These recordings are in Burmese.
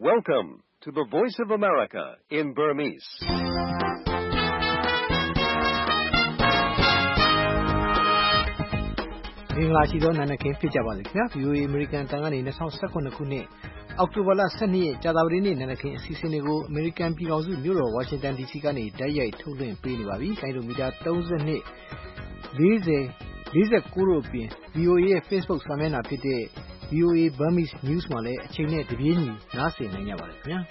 Welcome to the Voice of America in Burmese. ။မင်္ဂလာရှိသောနာနခင်ဖြစ်ကြပါစေခင်ဗျာ VOA American တန်ကနေ2019ခုနှစ်အောက်တိုဘာလ12ရက်ကြာသပတေးနေ့နာနခင်အစီအစဉ်တွေကို American ပြည်ထောင်စုမြို့တော် Washington DC ကနေတိုက်ရိုက်ထုတ်လွှင့်ပေးနေပါပြီ။ကိုင်လိုမီတာ32 40 49တို့အပြင် VOA ရဲ့ Facebook စာမျက်နှာဖြစ်တဲ့ VOA Burmese News မှာလည်းအချိန်နဲ့တပြေးညီနားဆင်နိုင်ကြပါတယ်ခင်ဗျာ။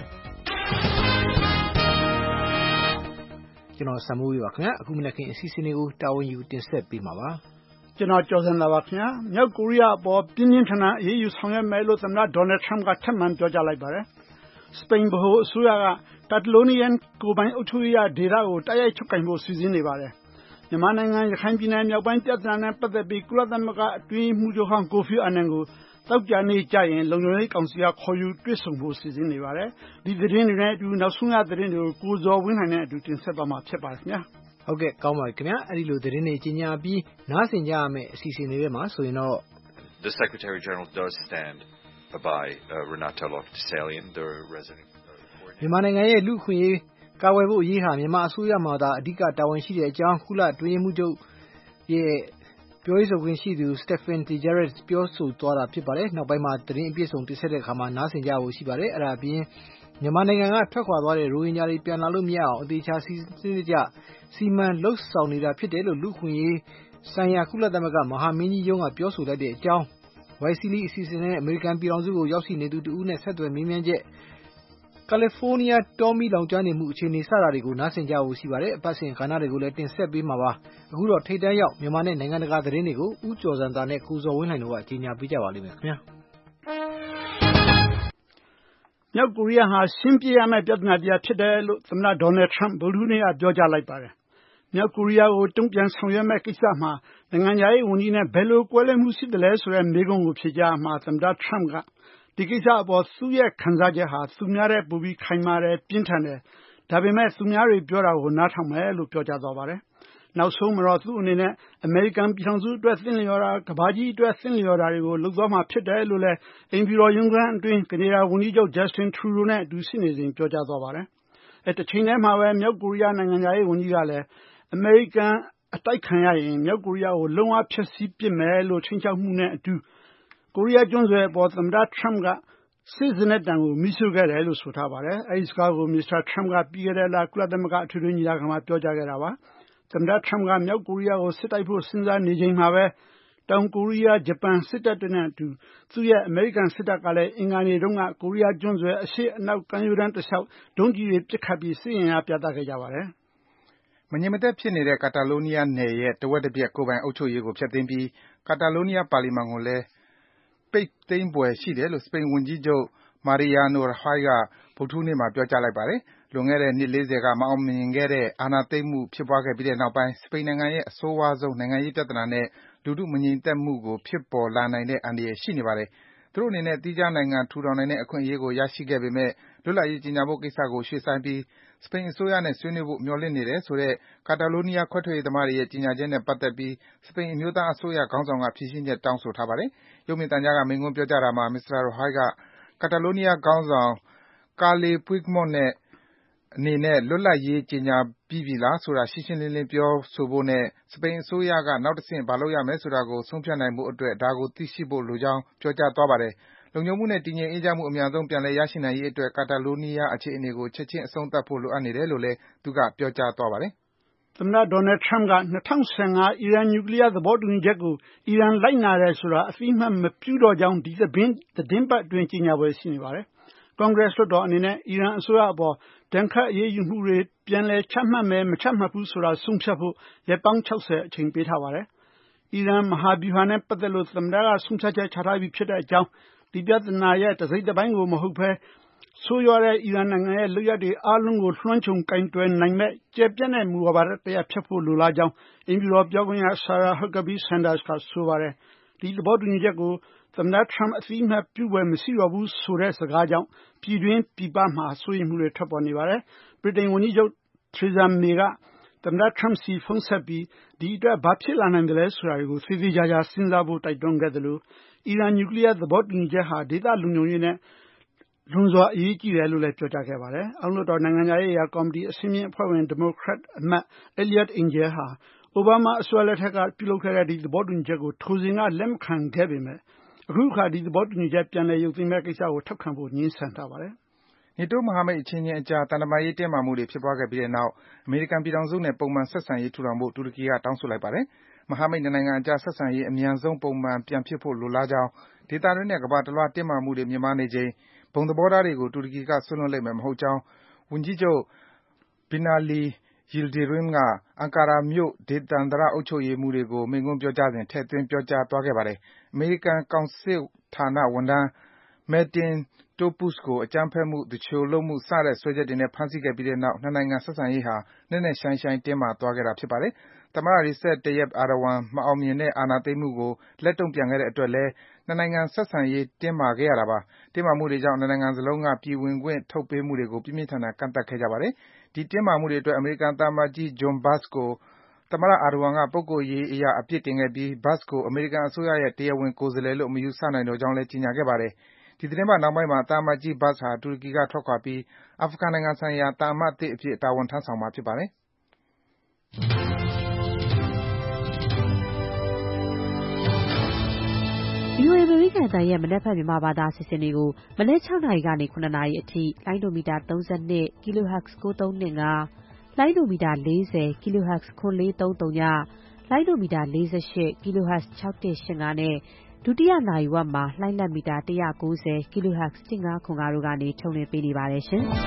ကျွန်တော်ဆမ်မိုးရပါခင်ဗျာအခုမနက်ခင်းအစီအစဉ်တွေကိုတာဝန်ယူတင်ဆက်ပေးမှာပါကျွန်တော်ကျော်စံသာပါခင်ဗျာမြောက်ကိုရီးယားအပေါ်ပြင်းပြင်းထန်ထန်အရေးယူဆောင်ရွက်မယ်လို့သမ္မတဒေါ်နယ်ထရမ့်ကထပ်မံပြောကြားလိုက်ပါတယ်စပိန်ဗဟိုအစိုးရကတာတလိုနီယန်ကိုပိုင်အုပ်ချုပ်ရေးဒေသကိုတိုက်ရိုက်ချုပ်ကိုင်ဖို့စီစဉ်နေပါတယ်မြန်မာနိုင်ငံရခိုင်ပြည်နယ်မြောက်ပိုင်းပြဿနာနဲ့ပတ်သက်ပြီးကုလသမဂ္ဂအတွင်းမှုချုပ်ဟောင်းကိုဖီအာနန်ကိုတောက်ကြနေကြရင်လုံခြုံရေးကောင်စီကခေါ်ယူတွေ့ဆုံဖို့စီစဉ်နေပါတယ်ဒီသတင်းတွေနဲ့အတူနောက်ဆုံးရသတင်းတွေကိုကိုဇော်ဝင်းနိုင်နဲ့အတူတင်ဆက်သွားမှာဖြစ်ပါတယ်ခင်ဗျာဟုတ်ကဲ့ကောင်းပါပြီခင်ဗျာအဲ့ဒီလိုသတင်းတွေကြီးညာပြီးနားဆင်ကြရမယ်အစီအစဉ်တွေထဲမှာဆိုရင်တော့ The Secretary General does stand by Renata Lok-Dessalian the resident မြန်မာနိုင်ငံရဲ့လူ့အခွင့်အရေးကာကွယ်ဖို့အရေးဟာမြန်မာအစိုးရမှသာအဓိကတာဝန်ရှိတဲ့အကြောင်းကုလအတွင်းမှုချုပ်ရဲ့ပြောရေးဆိုခွင့်ရှိသူ Stephen Dujarric ပြောဆိုသွားတာဖြစ်ပါတယ်နောက်ပိုင်းမှာသတင်းအပြည့်စုံတင်ဆက်တဲ့အခါမှာနားဆင်ကြဖို့ရှိပါတယ်အဲ့ဒါအပြင်မြန်မာနိုင်ငံကထွက်ခွာသွားတဲ့ရိုဟင်ဂျာတွေပြန်လာလို့မရအောင်အသေးချာစီစဉ်ကြစီမံလှုပ်ဆောင်နေတာဖြစ်တယ်လို့လူ့ခွင့်ရေးဆိုင်ရာကုလသမဂ္ဂမဟာမင်းကြီးရုံးကပြောဆိုလိုက်တဲ့အကြောင်း YCL အစီအစဉ်နဲ့အမေရိကန်ပြည်ထောင်စုကိုရောက်ရှိနေသူတဦးနဲ့ဆက်သွယ်မေးမြန်းချက်ကယ်လီဖိုးနီးယားတောမီလောင်ကျွမ်းနေမှုအခြေအနေစတာတွေကိုနားဆင်ကြဖို့ရှိပါတယ်အပတ်စဉ်ခါနာတွေကိုလည်းတင်ဆက်ပေးမှာပါအခုတော့ထိတ်တန့်ရောက်မြန်မာနဲ့နိုင်ငံတကာသတင်းတွေကိုဦးကျော်စံသာနဲ့ကိုဇော်ဝင်းလှိုင်တို့ကကြီးညာပေးကြပါလိမ့်မယ်ခင်ဗျာမြောက်ကိုရီးယားဟာရှင်းပြရမယ့်ပြဿနာတရားဖြစ်တယ်လို့သမ္မတဒေါ်နယ်ထရမ့်ဗုဒ္ဓဟူးနေ့ကပြောကြားလိုက်ပါတယ်မြောက်ကိုရီးယားကိုတုံ့ပြန်ဆောင်ရွက်မယ့်ကိစ္စမှာနိုင်ငံခြားရေးဝန်ကြီးနဲ့ဘယ်လိုကွဲလွဲမှုရှိတယ်လဲဆိုတဲ့မေးခွန်းကိုဖြေကြားမှာသမ္မတထရမ့်ကဒီကိစ္စအပေါ်သူ့ရဲ့ခံစားချက်ဟာသူများတဲ့ပူပြီးခိုင်မာတယ်ပြင်းထန်တယ်ဒါပေမဲ့သူများတွေပြောတာကိုနားထောင်မယ်လို့ပြောကြားသွားပါတယ်နောက်ဆုံးမှာတော့သူ့အနေနဲ့အမေရိကန်ပြည်ထောင်စုအတွက်သင့်လျော်တာကမ္ဘာကြီးအတွက်သင့်လျော်တာတွေကိုလုပ်သွားမှာဖြစ်တယ်လို့လည်းအိမ်ဖြူတော်ရုံးခန်းအတွင်းကနေဒါဝန်ကြီးချုပ် Justin Trudeau နဲ့အတူရှိနေစဉ်ပြောကြားသွားပါတယ်တချိန်တည်းမှာပဲမြောက်ကိုရီးယားနိုင်ငံသားရေးဝန်ကြီးကလည်းအမေရိကန်အတိုက်ခံရရင်မြောက်ကိုရီးယားကိုလုံးဝဖျက်ဆီးပစ်မယ်လို့ချိန်ချောက်မှုနဲ့အတူကိုရီးယားကျွန်းဆွယ်အပေါ်သမ္မတထရမ့်ကစစ်စနစ်တံကိုမိရှုခဲ့တယ်လို့ဆိုထားပါတယ်အဲဒီစကားကိုမစ္စတာထရမ့်ကပြီးခဲ့တဲ့လကုလသမဂ္ဂအထွေထွေညီလာခံမှာပြောကြားခဲ့တာပါသမ္မတထရမ့်ကမြောက်ကိုရီးယားကိုစစ်တိုက်ဖို့စဉ်းစားနေချိန်မှာပဲတောင်ကိုရီးယားဂျပန်စစ်တပ်တွေနဲ့အတူသူ့ရဲ့အမေရိကန်စစ်တပ်ကလည်းအင်္ဂါနေ့တုန်းကကိုရီးယားကျွန်းဆွယ်အရှေ့အနောက်ကမ်းရိုးတန်းတစ်လျှောက်ဒုံးကျည်တွေပစ်ခတ်ပြီးစစ်ရင်အားပြသခဲ့ကြပါတယ်မငြိမ်မသက်ဖြစ်နေတဲ့ကာတာလိုနီးယားနယ်ရဲ့တဝက်တစ်ပြက်ကိုယ်ပိုင်အုပ်ချုပ်ရေးကိုဖျက်သိမ်းပြီးကာတာလိုနီးယားပါလီမန်ကိုလည်းပိတ်သိမ်းပွဲရှိတယ်လို့စပိန်ဝန်ကြီးချုပ် Mariano Rajoy ကဗုဒ္ဓဟူးနေ့မှာပြောကြားလိုက်ပါတယ်လွန်ခဲ့တဲ့နှစ်40ကမအောင်မြင်ခဲ့တဲ့အာဏာသိမ်းမှုဖြစ်ပွားခဲ့ပြီးတဲ့နောက်ပိုင်းစပိန်နိုင်ငံရဲ့အဆိုးဝါးဆုံးနိုင်ငံရေးပြဿနာနဲ့လူထုမငြိမ်သက်မှုကိုဖြစ်ပေါ်လာနိုင်တဲ့အန္တရာယ်ရှိနေပါတယ်သူတို့အနေနဲ့သီးခြားနိုင်ငံထူထောင်နိုင်တဲ့အခွင့်အရေးကိုရရှိခဲ့ပေမဲ့လွတ်လပ်ရေးကြေညာဖို့ကိစ္စကိုရွှေ့ဆိုင်းပြီးစပိန်အစိုးရနဲ့ဆွေးနွေးဖို့မျှော်လင့်နေတယ်ဆိုတဲ့ကာတာလိုနီးယားခွဲထွက်ရေးသမားတွေရဲ့ကြေညာချက်နဲ့ပတ်သက်ပြီးစပိန်အမျိုးသားအစိုးရခေါင်းဆောင်ကဖြေရှင်းချက်တောင်းဆိုထားပါတယ်ရုပ်မြင်သံကြားကမိန့်ခွန်းပြောကြားရာမှာမစ္စတာ Rajoy ကကာတာလိုနီးယားခေါင်းဆောင် Carles Puigdemont အနေနဲ့လွတ်လပ်ရေးကြေညာပြီးပြီလားဆိုတာရှင်းရှင်းလင်းလင်းပြောဆိုဖို့နဲ့စပိန်အစိုးရကနောက်တဆင့်ဘာလုပ်ရမယ်ဆိုတာကိုဆုံးဖြတ်နိုင်ဖို့အတွက်ဒါကိုသိရှိဖို့လိုကြောင်းပြောကြားသွားပါတယ်လုံခြုံမှုနဲ့တည်ငြိမ်အေးချမ်းမှုအမြန်ဆုံးပြန်လည်ရရှိနိုင်ရေးအတွက်ကာတာလိုနီးယားအခြေအနေကိုချက်ချင်းအဆုံးသတ်ဖို့လိုအပ်နေတယ်လို့လည်းသူကပြောကြားသွားပါတယ်သမ္မတဒေါ်နယ်ထရမ့်က2015အီရန်နျူကလ িয়ার သဘောတူညီချက်ကိုအီရန်လိုက်နာတယ်ဆိုတာအသိအမှတ်မပြုတော့ကြောင်းဒီသတင်းပတ်အတွင်းကြေညာပွဲရှိနေပါတယ်ကွန်ဂရက်လွှတ်တော်အနေနဲ့အီရန်အစိုးရအပေါ်ဒဏ်ခတ်အရေးယူမှုတွေပြန်လည်ချမှတ်မယ်မချမှတ်ဘူးဆိုတာဆုံးဖြတ်ဖို့ရက်ပေါင်း60အချိန်ပေးထားပါတယ်အီရန်မဟာဗျူဟာနဲ့ပတ်သက်လို့သမ္မတကဆုံးဖြတ်ချက်ချထားပြီးဖြစ်တဲ့အကြောင်းဒီပြဿနာရဲ့တစိတ်တစ်ပိုင်းကိုမဟုတ်ဘဲဆိုးရွားတဲ့အီရန်နိုင်ငံရဲ့လုပ်ရပ်တွေအားလုံးကိုလွှမ်းခြုံကင်တွယ်နိုင်မဲ့ကျယ်ပြန့်တဲ့မူဝါဒတရားဖြတ်ဖို့လိုလားကြောင်းအိမ်ဖြူတော်ပြောခွင့်ရ Sarah Huckabee Sanders ကဆိုပါတယ်ဒီသဘောတူညီချက်ကိုသမ္မတထရမ့်အသိအမှတ်ပြုပွဲမရှိတော့ဘူးဆိုတဲ့စကားကြောင့်ပြည်တွင်းပြည်ပမှာစိုးရိမ်မှုတွေထွက်ပေါ်နေပါတယ်ဗြိတိန်ဝန်ကြီးချုပ် Theresa May ကသမ္မတထရမ့်စီဖုန်းဆက်ပြီးဒီအတွက်ဘာဖြစ်လာနိုင်တယ်လဲဆိုတာကိုသေသေးချာချာစဉ်းစားဖို့တိုက်တွန်းခဲ့တယ်လို့အီရန်နျူကလ িয়ার သဘောတူညီချက်ဟာဒေသလုံခြုံရေးနဲ့လွန်စွာအရေးကြီးတယ်လို့လည်းပြောကြားခဲ့ပါတယ်။အောက်လွှတ်တော်နိုင်ငံခြားရေးရာကော်မတီအစည်းအဝေးအဖွဲ့ဝင်ဒီမိုကရက်အမတ် Eliot Engel ဟာအိုဘားမားအစိုးရလက်ထက်ကပြုလုပ်ခဲ့တဲ့ဒီသဘောတူညီချက်ကိုထိုစဉ်ကလက်မခံခဲ့ပေမဲ့အခုအခါဒီသဘောတူညီချက်ပြန်လည်ရုပ်သိမ်းမဲ့ကိစ္စကိုထောက်ခံဖို့ငြင်းဆန်ထားပါတယ်။ NATO မဟာမိတ်အချင်းချင်းအကြားသံတမန်ရေးတင်းမာမှုတွေဖြစ်ပွားခဲ့ပြီးတဲ့နောက်အမေရိကန်ပြည်ထောင်စုနဲ့ပုံမှန်ဆက်ဆံရေးထူထောင်ဖို့တူရကီကတောင်းဆိုလိုက်ပါတယ်။မဟာမိတ်နှစ်နိုင်ငံအကြားဆက်ဆံရေးအမြန်ဆုံးပုံမှန်ပြန်ဖြစ်ဖို့လိုလားကြောင်းဒေသတွင်းနဲ့ကမ္ဘာတလွှားတင်းမာမှုတွေမြင့်မားနေချိန်ဘုံသဘောထားတွေကိုတူရကီကဆွေးနွေးလိမ့်မယ်မဟုတ်ကြောင်းဝန်ကြီးချုပ် Binali Yildirim ကအန်ကာရာမြို့ဒေသန္တရအုပ်ချုပ်ရေးမှူးတွေကိုမိန့်ခွန်းပြောကြားစဉ်ထည့်သွင်းပြောကြားသွားခဲ့ပါတယ်။အမေရိကန်ကောင်စစ်ဌာနဝန်ထမ်း Matin Topuz ကိုအကြမ်းဖက်မှု၊သူလျှိုလုပ်မှုစတဲ့စွဲချက်တွေနဲ့ဖမ်းဆီးခဲ့ပြီးတဲ့နောက်နှစ်နိုင်ငံဆက်ဆံရေးဟာနက်နက်ရှိုင်းရှိုင်းတင်းမာသွားခဲ့တာဖြစ်ပါတယ်။သမ္မတ Recep Tayyip Erdogan မအောင်မြင်တဲ့အာဏာသိမ်းမှုကိုလက်တုံ့ပြန်ခဲ့တဲ့အတွက်လည်းနှစ်နိုင်ငံဆက်ဆံရေးတင်းမာခဲ့ရတာပါ။တင်းမာမှုတွေကြောင့်နှစ်နိုင်ငံစလုံးကပြည်ဝင်ခွင့်ထုတ်ပေးမှုတွေကိုပြင်းပြင်းထန်ထန်ကန့်သတ်ခဲ့ကြပါတယ်။ဒီတင်းမာမှုတွေအတွက်အမေရိကန်သံအမတ်ကြီး John Bass ကိုသမ္မတ Erdogan ကပုဂ္ဂိုလ်ရေးအရအပြစ်တင်ခဲ့ပြီး Bass ကိုအမေရိကန်အစိုးရရဲ့တရားဝင်ကိုယ်စားလှယ်လို့မယူဆနိုင်တော့ကြောင်းလည်းကြေညာခဲ့ပါတယ်။ဒီသီတင်းပတ်နှောင်းပိုင်းမှာသံအမတ်ကြီး Bass ဟာတူရကီကထွက်ခွာပြီးအာဖဂန်နိုင်ငံဆိုင်ရာသံအမတ်သစ်အဖြစ်တာဝန်ထမ်းဆောင်မှာဖြစ်ပါတယ်။ VOA အမေရိကန်အသံရဲ့မနက်ဖြန်မြန်မာဘာသာအစီအစဉ်တွေကိုမနက်6နာရီကနေ9နာရီအထိလိုင်းဒိုမီတာ32 kHz 9325လိုင်းဒိုမီတာ40 kHz 9430ညလိုင်းဒိုမီတာ48 kHz 6185နဲ့ဒုတိယနာရီဝက်မှာလိုင်းလက်မီတာ190 kHz 1505တို့ကနေထုတ်လွှင့်ပေးနေပါတယ်ရှင်။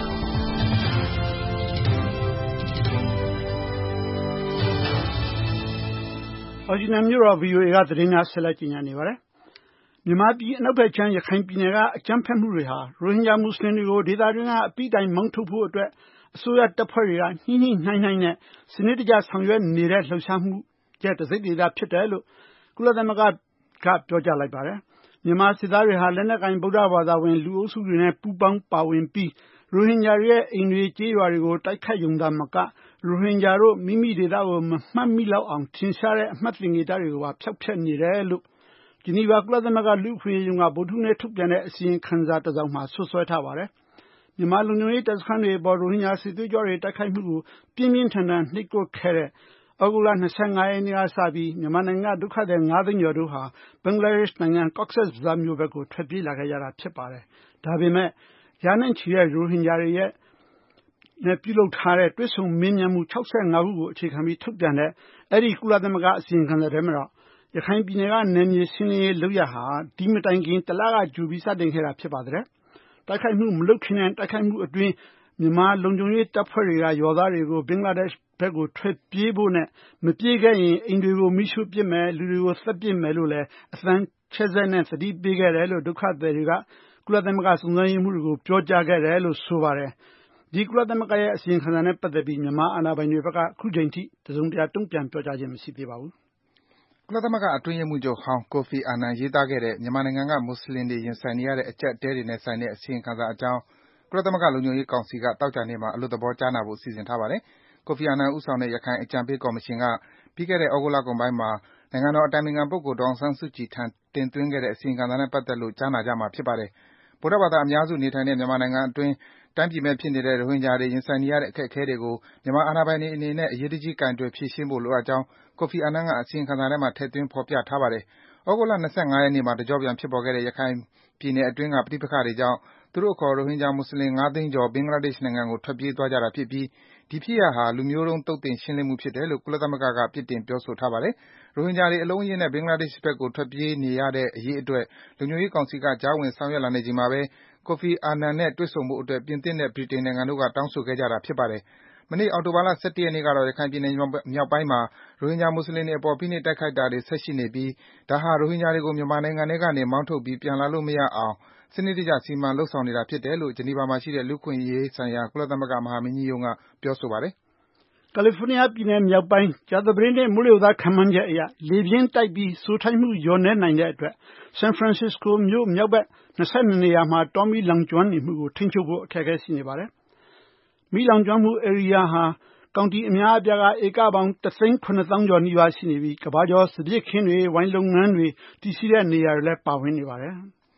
ဝါရှင်တန်မြို့တော် VOA ကသတင်းများဆက်လက်ကြီးညာနေပါတယ်။မြန်မာပြည်အနောက်ဘက်ခြမ်းရခိုင်ပြည်နယ်ကအကြမ်းဖက်မှုတွေဟာရိုဟင်ဂျာမွတ်စလင်တွေကိုဒေသတွင်းကအပိတိုင်မောင်းထုတ်ဖို့အတွက်အစိုးရတပ်ဖွဲ့တွေကနှိမ့်နှိုင်းနဲ့စနစ်တကျဆောင်ရွက်နေတဲ့လှုပ်ရှားမှုရဲ့တစိတ်ဒေသဖြစ်တယ်လို့ကုလသမဂ္ဂကပြောကြားလိုက်ပါတယ်။မြန်မာစစ်သားတွေဟာလက်နက်ကင်ဗုဒ္ဓဘာသာဝင်လူအုပ်စုတွေနဲ့ပူးပေါင်းပါဝင်ပြီးရိုဟင်ဂျာတွေရဲ့အိမ်တွေကြေးရွာတွေကိုတိုက်ခတ်ယုံသာမကရိုဟင်ဂျာတို့မိမိဒေသကိုမမှတ်မိလောက်အောင်ထင်ရှားတဲ့အမှတ်သင်္ကေတတွေကိုပါဖျောက်ဖျက်နေတယ်လို့ဂျနီဗာကုလသမဂ္ဂလူ့အခွင့်အရေးရုံးကဗုဒ္ဓဟူးနေ့ထုတ်ပြန်တဲ့အစီရင်ခံစာတစ်စောင်မှာဆွဆွဲထားပါတယ်။မြန်မာလုံခြုံရေးတပ်စခန်းတွေပေါ်ရိုဟင်ဂျာစစ်သွေးကြွတွေတိုက်ခိုက်မှုကိုပြင်းပြင်းထန်ထန်နှိပ်ကွပ်ခဲ့တဲ့ဩဂုတ်လ25ရက်နေ့ကစပြီးမြန်မာနိုင်ငံဒုက္ခသည်9သိန်းကျော်တို့ဟာဘင်္ဂလားဒေ့ရှ်နိုင်ငံ Cox's Bazar မြို့ဘက်ကိုထွက်ပြေးလာခဲ့ကြတာဖြစ်ပါတယ်။ဒါပေမဲ့ရာနဲ့ချီတဲ့ရိုဟင်ဂျာတွေရဲ့နဲ့ပြုလုပ်ထားတဲ့တွဲဆုံမင်းမြတ်မှု65ခုကိုအခြေခံပြီးထုတ်ပြန်တဲ့အဲ့ဒီကုလသမဂ္ဂအစီရင်ခံစာထဲမှာတော့ရခိုင်ပြည်နယ်ကနယ်မြေရှင်းလင်းရေးလုပ်ရဟာဒီမတိုင်ခင်တလကကြိုပြီးစတင်ခဲ့တာဖြစ်ပါတယ်။တိုက်ခိုက်မှုမလုပ်ခင်နဲ့တိုက်ခိုက်မှုအတွင်းမြန်မာလုံခြုံရေးတပ်ဖွဲ့တွေကရွာသားတွေကိုဘင်္ဂလားဒေ့ရှ်ဘက်ကိုထွက်ပြေးဖို့နဲ့မပြေးခဲ့ရင်အိမ်တွေကိုမိရှို့ပစ်မယ်လူတွေကိုသတ်ပစ်မယ်လို့လည်းအသံချဲ့စက်နဲ့သတိပေးခဲ့တယ်လို့ဒုက္ခသည်တွေကကုလသမဂ္ဂစုံစမ်းရေးမှူးတွေကိုပြောကြားခဲ့တယ်လို့ဆိုပါတယ်။ဒီကုလသမဂ္ဂရဲ့အစီရင်ခံစာနဲ့ပတ်သက်ပြီးမြန်မာအာဏာပိုင်တွေဘက်ကအခုချိန်ထိတစုံတရာတုံ့ပြန်ပြောကြားခြင်းမရှိသေးပါဘူး။ကုလသမဂ္ဂအတွင်းရေးမှူးချုပ်ဟောင်းကိုဖီအာနန်ရေးသားခဲ့တဲ့မြန်မာနိုင်ငံကမွတ်စလင်တွေရင်ဆိုင်နေရတဲ့အကျပ်အတည်းတွေနဲ့ဆိုင်တဲ့အစီရင်ခံစာအကြောင်းကုလသမဂ္ဂလုံခြုံရေးကောင်စီကသောကြာနေ့မှာအလွတ်သဘောကြားနာဖို့စီစဉ်ထားပါတယ်။ကိုဖီအာနန်ဦးဆောင်တဲ့ရခိုင်အကြံပေးကော်မရှင်ကပြီးခဲ့တဲ့ဩဂုတ်လကုန်ပိုင်းမှာနိုင်ငံတော်အတိုင်ပင်ခံပုဂ္ဂိုလ်ဒေါ်အောင်ဆန်းစုကြည်ထံတင်သွင်းခဲ့တဲ့အစီရင်ခံစာနဲ့ပတ်သက်လို့ကြားနာကြမှာဖြစ်ပါတယ်။ဗုဒ္ဓဘာသာအများစုနေထိုင်တဲ့မြန်မာနိုင်ငံအတွင်းတိုင်းပြည်မဲ့ဖြစ်နေတဲ့ရိုဟင်ဂျာတွေရင်ဆိုင်နေရတဲ့အခက်အခဲတွေကိုမြန်မာအာဏာပိုင်တွေအနေနဲ့အရေးတကြီးကိုင်တွယ်ဖြေရှင်းဖို့လိုအပ်ကြောင်းကိုဖီအာနန်ကအစီရင်ခံစာထဲမှာထည့်သွင်းဖော်ပြထားပါတယ်။ဩဂုတ်လ25ရက်နေ့မှာတကျော့ပြန်ဖြစ်ပေါ်ခဲ့တဲ့ရခိုင်ပြည်နယ်အတွင်းကပဋိပက္ခတွေကြောင့်သူတို့အခေါ်ရိုဟင်ဂျာမွတ်စလင်9သိန်းကျော်ဘင်္ဂလားဒေ့ရှ်နိုင်ငံကိုထွက်ပြေးသွားကြတာဖြစ်ပြီးဒီဖြစ်ရပ်ဟာလူမျိုးတုံးသုတ်သင်ရှင်းလင်းမှုဖြစ်တယ်လို့ကုလသမဂ္ဂကပြစ်တင်ပြောဆိုထားပါတယ်။ရိုဟင်ဂျာတွေအလုံးအရင်းနဲ့ဘင်္ဂလားဒေ့ရှ်ဘက်ကိုထွက်ပြေးနေရတဲ့အရေးအတွက်လုံခြုံရေးကောင်စီကကြားဝင်ဆောင်ရွက်လာနေချိန်မှာပဲကိုဖီအာနန်နဲ့တွေ့ဆုံဖို့အတွက်ပြင်သစ်နဲ့ဗြိတိန်နိုင်ငံတို့ကတောင်းဆိုခဲ့ကြတာဖြစ်ပါတယ်။မနေ့အောက်တိုဘာလ17ရက်နေ့ကတော့ရခိုင်ပြည်နယ်မြောက်ပိုင်းမှာရိုဟင်ဂျာမွတ်စလင်တွေအပေါ်ဖိနှိပ်တိုက်ခိုက်တာတွေဆက်ရှိနေပြီးဒါဟာရိုဟင်ဂျာတွေကိုမြန်မာနိုင်ငံထဲကနေမောင်းထုတ်ပြီးပြန်လာလို့မရအောင်စနစ်တကျစီမံလုပ်ဆောင်နေတာဖြစ်တယ်လို့ဂျနီဗာမှာရှိတဲ့လူ့အခွင့်အရေးဆိုင်ရာကုလသမဂ္ဂမဟာမင်းကြီးရုံးကပြောဆိုပါတယ်။ကယ်လီဖိုးနီးယားပြည်နယ်မြောက်ပိုင်းကြာသပတေးနေ့မိုးလေဝသခန့်မှန်းချက်အရလေပြင်းတိုက်ပြီးစိုထိုင်းမှုလျော့နည်းနိုင်တဲ့အတွက်ဆန်ဖရန်စစ္စကိုမြို့မြောက်ဘက်22နေရာမှာတောမီလောင်ကျွမ်းနေမှုကိုထိန်းချုပ်ဖို့အခက်အခဲရှိနေပါတယ်။မီးလောင်ကျွမ်းမှုဧရိယာဟာကောင်တီအများအပြားကဧကပေါင်း1,700,000ကျော်နီးပါးရှိနေပြီးကမ္ဘာကျော်စပစ်ခင်းတွေဝိုင်းလုပ်ငန်းတွေတည်ရှိတဲ့နေရာတွေလည်းပါဝင်နေပါတယ်။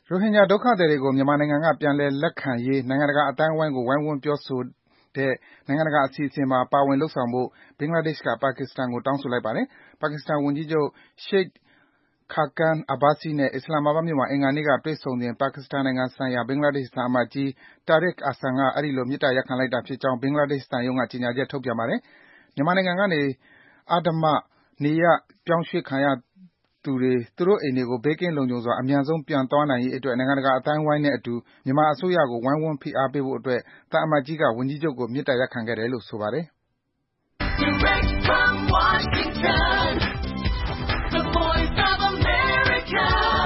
ရိုဟင်ဂျာဒုက္ခသည်တွေကိုမြန်မာနိုင်ငံကပြန်လည်လက်ခံရေးနိုင်ငံတကာအသိုင်းအဝိုင်းကိုဝိုင်းဝန်းပြောဆိုတဲ့နိုင်ငံတကာအစီအစဉ်မှာပါဝင်လုပ်ဆောင်ဖို့ဘင်္ဂလားဒေ့ရှ်ကပါကစ္စတန်ကိုတောင်းဆိုလိုက်ပါတယ်။ပါကစ္စတန်ဝန်ကြီးချုပ် Sheikh Khaqan Abbasi နဲ့အစ္စလာမ်မာဘတ်မြို့မှာအင်္ဂါနေ့ကတွေ့ဆုံစဉ်ပါကစ္စတန်နိုင်ငံဆိုင်ရာဘင်္ဂလားဒေ့ရှ်သံအမတ်ကြီး Tariq Ahsan ကအဲဒီလိုမေတ္တာရပ်ခံလိုက်တာဖြစ်ကြောင်းဘင်္ဂလားဒေ့ရှ်သံရုံးကကြေညာချက်ထုတ်ပြန်ပါတယ်။မြန်မာနိုင်ငံကနေအဓမ္မနေရပ်ပြောင်းရွှေ့ခံရသူတွေသူတို့အိမ်တွေကိုဘေးကင်းလုံခြုံစွာအမြန်ဆုံးပြန်သွားနိုင်ရေးအတွက်နိုင်ငံတကာအသိုင်းအဝိုင်းနဲ့အတူမြန်မာအစိုးရကိုဝိုင်းဝန်းဖိအားပေးဖို့အတွက်သံအမတ်ကြီးကဝန်ကြီးချုပ်ကိုမေတ္တာရပ်ခံခဲ့တယ်လို့ဆိုပါတယ်။ Direct from Washington, the voice of America,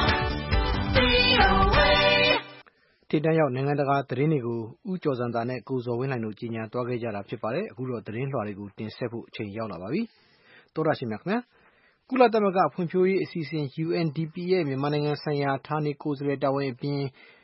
VOA ထိပ်တန်းရောက်နိုင်ငံတကာသတင်းတွေကိုဦးကျော်ဇံသာနဲ့ကိုဇော်ဝင်းလှိုင်တို့ကြီးညာသွားခဲ့ကြတာဖြစ်ပါတယ်။အခုတော့သတင်းလွှာတွေကိုတင်ဆက်ဖို့အချိန်ရောက်လာပါပြီ။သောရရှိမြခင်ဗျာကုလသမဂ္ဂဖွံ့ဖြိုးရေးအစီအစဉ် UNDP ရဲ့မြန်မာနိုင်ငံဆိုင်ရာဌာနေကိုယ်စားလှယ်တာဝန်အပြင်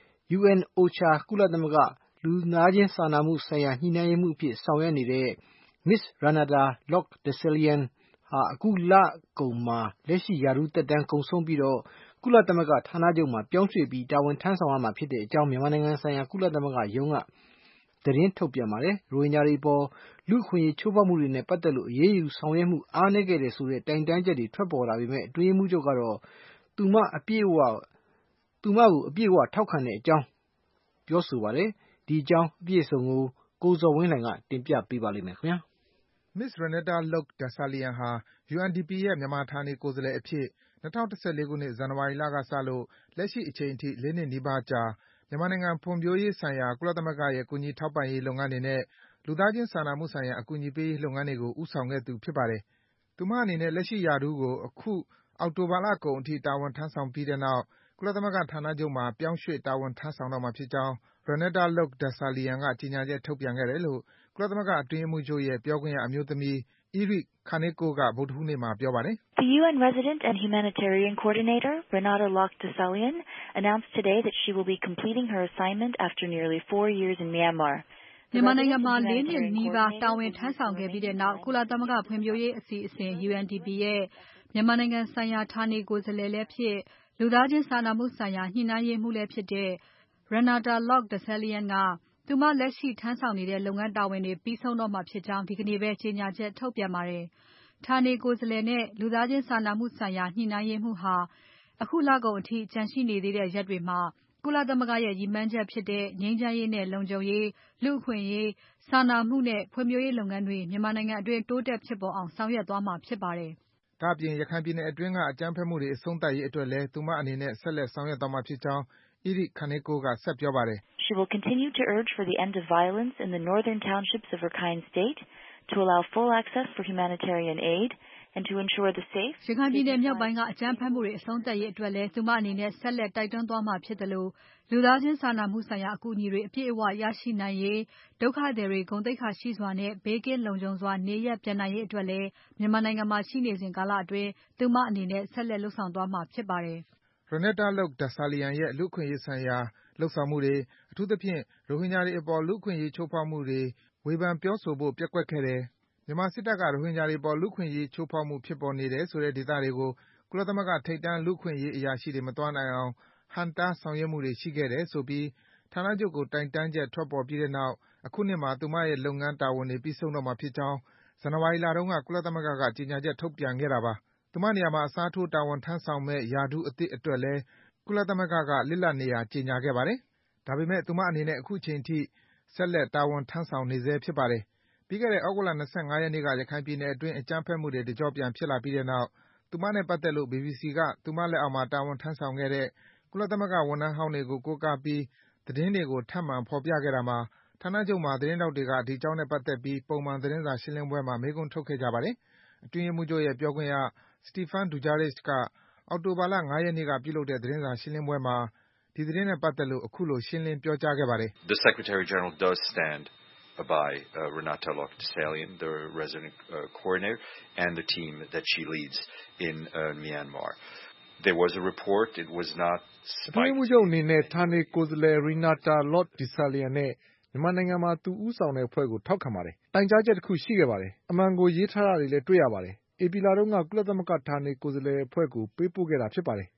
UNOCHA ကုလသမဂ္ဂလူသားချင်းစာနာမှုဆိုင်ရာညှိနှိုင်းရေးမှုအဖြစ်ဆောင်ရွက်နေတဲ့ Ms. Renata Lok-Dessallien ဟာအခုလကုန်မှာလက်ရှိရာထူးသက်တမ်းကုန်ဆုံးပြီးတော့ကုလသမဂ္ဂဌာနချုပ်မှာပြောင်းရွှေ့ပြီးတာဝန်ထမ်းဆောင်ရမှာဖြစ်တဲ့အကြောင်းမြန်မာနိုင်ငံဆိုင်ရာကုလသမဂ္ဂရုံးကသတင်းထုတ်ပြန်ပါတယ်။ရိုဟင်ဂျာတွေအပေါ်လူ့အခွင့်အရေးချိုးဖောက်မှုတွေနဲ့ပတ်သက်လို့အရေးယူဆောင်ရွက်မှုအားနည်းခဲ့တယ်ဆိုတဲ့တိုင်တန်းချက်တွေထွက်ပေါ်လာပေမဲ့အတွင်းရေးမှူးချုပ်ကတော့သူမကိုအပြည့်အဝထောက်ခံတဲ့အကြောင်းပြောဆိုပါတယ်။ဒီအကြောင်းအပြည့်အစုံကိုကိုဇော်ဝင်းလှိုင်ကတင်ပြပေးပါလိမ့်မယ်ခင်ဗျာ။ Ms. Renata Lok-Dessallien ဟာ UNDP ရဲ့မြန်မာဌာနေကိုယ်စားလှယ်အဖြစ်2014ခုနှစ်ဇန်နဝါရီလကစလို့လက်ရှိအချိန်ထိ4နှစ်နီးပါးကြာမြန်မာနိုင်ငံဖွံ့ဖြိုးရေးဆိုင်ရာကုလသမဂ္ဂရဲ့ကူညီထောက်ပံ့ရေးလုပ်ငန်းတွေနဲ့လူသားချင်းစာနာမှုဆိုင်ရာအကူအညီပေးရေးလုပ်ငန်းတွေကိုဦးဆောင်ခဲ့သူဖြစ်ပါတယ်။သူမအနေနဲ့လက်ရှိရာထူးကိုအခုအောက်တိုဘာလကုန်အထိတာဝန်ထမ်းဆောင်ပြီးတဲ့နောက်ကုလသမဂ္ဂဌာနချုပ်မှာပြောင်းရွှေ့တာဝန်ထမ်းဆောင်တော့မှာဖြစ်ကြောင်း Renata Lok-Dessallien ကကြေညာချက်ထုတ်ပြန်ခဲ့တယ်လို့ကုလသမဂ္ဂအတွင်းရေးမှူးချုပ်ရဲ့ပြောခွင့်ရအမျိုးသမီး Eri Kaneko ကဗုဒ္ဓဟူးနေ့မှာပြောပါတယ်။ The UN Resident and Humanitarian Coordinator, Renata Lok-Dessallien, announced today that she will be completing her assignment after nearly 4 years in Myanmar. မြန်မာနိုင်ငံမှာ4နှစ်နီးပါးတာဝန်ထမ်းဆောင်ခဲ့ပြီးတဲ့နောက်ကုလသမဂ္ဂဖွံ့ဖြိုးရေးအစီအစဉ် UNDP ရဲ့မြန်မာနိုင်ငံဆိုင်ရာဌာနေကိုယ်စားလှယ်လည်းဖြစ်လူသားချင်းစာနာမှုဆိုင်ရာညှိနှိုင်းရေးမှူးလည်းဖြစ်တဲ့ Renata Lok-Dessallien ကသူမလက်ရှိထမ်းဆောင်နေတဲ့လုပ်ငန်းတာဝန်တွေပြီးဆုံးတော့မှာဖြစ်ကြောင်းဒီကနေ့ပဲကြေညာချက်ထုတ်ပြန်ပါတယ်။ဌာနေကိုယ်စားလှယ်နဲ့လူသားချင်းစာနာမှုဆိုင်ရာညှိနှိုင်းရေးမှူးဟာအခုလကုန်အထိကျန်ရှိနေသေးတဲ့ရက်တွေမှာကုလသမဂ္ဂရဲ့ရည်မှန်းချက်ဖြစ်တဲ့ငြိမ်းချမ်းရေးနဲ့လုံခြုံရေးလူ့အခွင့်အရေးစာနာမှုနဲ့ဖွံ့ဖြိုးရေးလုပ်ငန်းတွေမြန်မာနိုင်ငံအတွင်းတိုးတက်ဖြစ်ပေါ်အောင်ဆောင်ရွက်သွားမှာဖြစ်ပါတယ်။ဒါ့အပြင်ရခိုင်ပြည်နယ်အတွင်းကအကြမ်းဖက်မှုတွေအဆုံးသတ်ရေးအတွက်လည်းသူမအနေနဲ့ဆက်လက်ဆောင်ရွက်သွားမှာဖြစ်ကြောင်း Eri Kaneko ကဆက်ပြောပါတယ်။ She will continue to urge for the end of violence in the northern townships of Rakhine State, to allow full access for humanitarian aid, and to ensure the safe ရခိုင်ပြည်နယ်မြောက်ပိုင်းကအကြမ်းဖက်မှုတွေအဆုံးသတ်ရေးအတွက်လည်းသူမအနေနဲ့ဆက်လက်တိုက်တွန်းသွားမှာဖြစ်တယ်လို့လူသားချင်းစာနာမှုဆိုင်ရာအကူအညီတွေအပြည့်အဝရရှိနိုင်ရေးဒုက္ခသည်တွေဂုဏ်သိက္ခာရှိစွာနဲ့ဘေးကင်းလုံခြုံစွာနေရပ်ပြန်နိုင်ရေးအတွက်လည်းမြန်မာနိုင်ငံမှာရှိနေစဉ်ကာလအတွင်းသူမအနေနဲ့ဆက်လက်လုပ်ဆောင်သွားမှာဖြစ်ပါတယ်။ Renata Lok-Dessallien ရဲ့လူ့အခွင့်အရေးဆိုင်ရာလုပ်ဆောင်မှုတွေအထူးသဖြင့်ရိုဟင်ဂျာတွေအပေါ်လူ့အခွင့်အရေးချိုးဖောက်မှုတွေဝေဖန်ပြောဆိုဖို့ပျက်ကွက်ခဲ့တယ်။မြန်မာစစ်တပ်ကရိုဟင်ဂျာတွေအပေါ်လူ့အခွင့်အရေးချိုးဖောက်မှုဖြစ်ပေါ်နေတယ်ဆိုတဲ့ဒေသတွေကိုကုလသမဂ္ဂထိပ်တန်းလူ့အခွင့်အရေးအရာရှိတွေမသွားနိုင်အောင်ဟန့်တားဆောင်ရွက်မှုတွေရှိခဲ့တယ်ဆိုပြီးဌာနချုပ်ကိုတိုင်တန်းချက်ထွက်ပေါ်ပြီးတဲ့နောက်အခုနှစ်မှာသူမရဲ့လုပ်ငန်းတာဝန်တွေပြီးဆုံးတော့မှာဖြစ်ကြောင်းဇန်နဝါရီလတုန်းကကုလသမဂ္ဂကကြေညာချက်ထုတ်ပြန်ခဲ့တာပါ။သူမနေရာမှာအစားထိုးတာဝန်ထမ်းဆောင်မယ့်ရာထူးအသစ်အတွက်လည်းကုလသမဂ္ဂကလစ်လပ်နေရာကြေညာခဲ့ပါတယ်။ဒါပေမဲ့သူမအနေနဲ့အခုချိန်ထိဆက်လက်တာဝန်ထမ်းဆောင်နေဆဲဖြစ်ပါတယ်။ပြီးခဲ့တဲ့သြဂုတ်လ25ရက်နေ့ကရခိုင်ပြည်နယ်အတွင်းအကြမ်းဖက်မှုတွေတကျော့ပြန်ဖြစ်လာပြီးတဲ့နောက်သူမနဲ့ပတ်သက်လို့ BBC ကသူမလက်အောက်မှာတာဝန်ထမ်းဆောင်ခဲ့တဲ့ကုလသမဂ္ဂဝန်ထမ်းဟောင်းတွေကိုကိုးကားပြီးသတင်းတွေကိုထပ်မံဖော်ပြခဲ့တာမှာဌာနချုပ်မှာသတင်းထောက်တွေကဒီအကြောင်းနဲ့ပတ်သက်ပြီးပုံမှန်သတင်းစာရှင်းလင်းပွဲမှာမေးခွန်းထုတ်ခဲ့ကြပါတယ်။အတွင်းရေးမှူးချုပ်ရဲ့ပြောခွင့်ရ Stéphane Dujarric ကအောက်တိုဘာလ5ရက်နေ့ကပြုလုပ်တဲ့သတင်းစာရှင်းလင်းပွဲမှာဒီသတင်းနဲ့ပတ်သက်လို့အခုလိုရှင်းလင်းပြောကြားခဲ့ပါတယ်။ The Secretary General does stand by Renata Lok-Dessallien, the resident coordinator, and the team that she leads in Myanmar. There was a report. It was not spiked. အတွင်းရေးမှူးချုပ်အနေနဲ့ဌာနေကိုယ်စားလှယ် Renata Lok-Dessallien နဲ့မြန်မာနိုင်ငံမှာသူဦးဆောင်တဲ့အဖွဲ့ကိုထောက်ခံပါတယ်။တိုင်ကြားချက်တခုရှိခဲ့ပါတယ်။အမှန်ကိုရေးထားတာတွေလည်းတွေ့ရပါတယ်။ဧပြီလတုန်းကကုလသမဂ္ဂဌာနေကိုယ်စားလှယ်အဖွဲ့ကိုပေးပို့ခဲ့တာဖြစ်ပါတယ်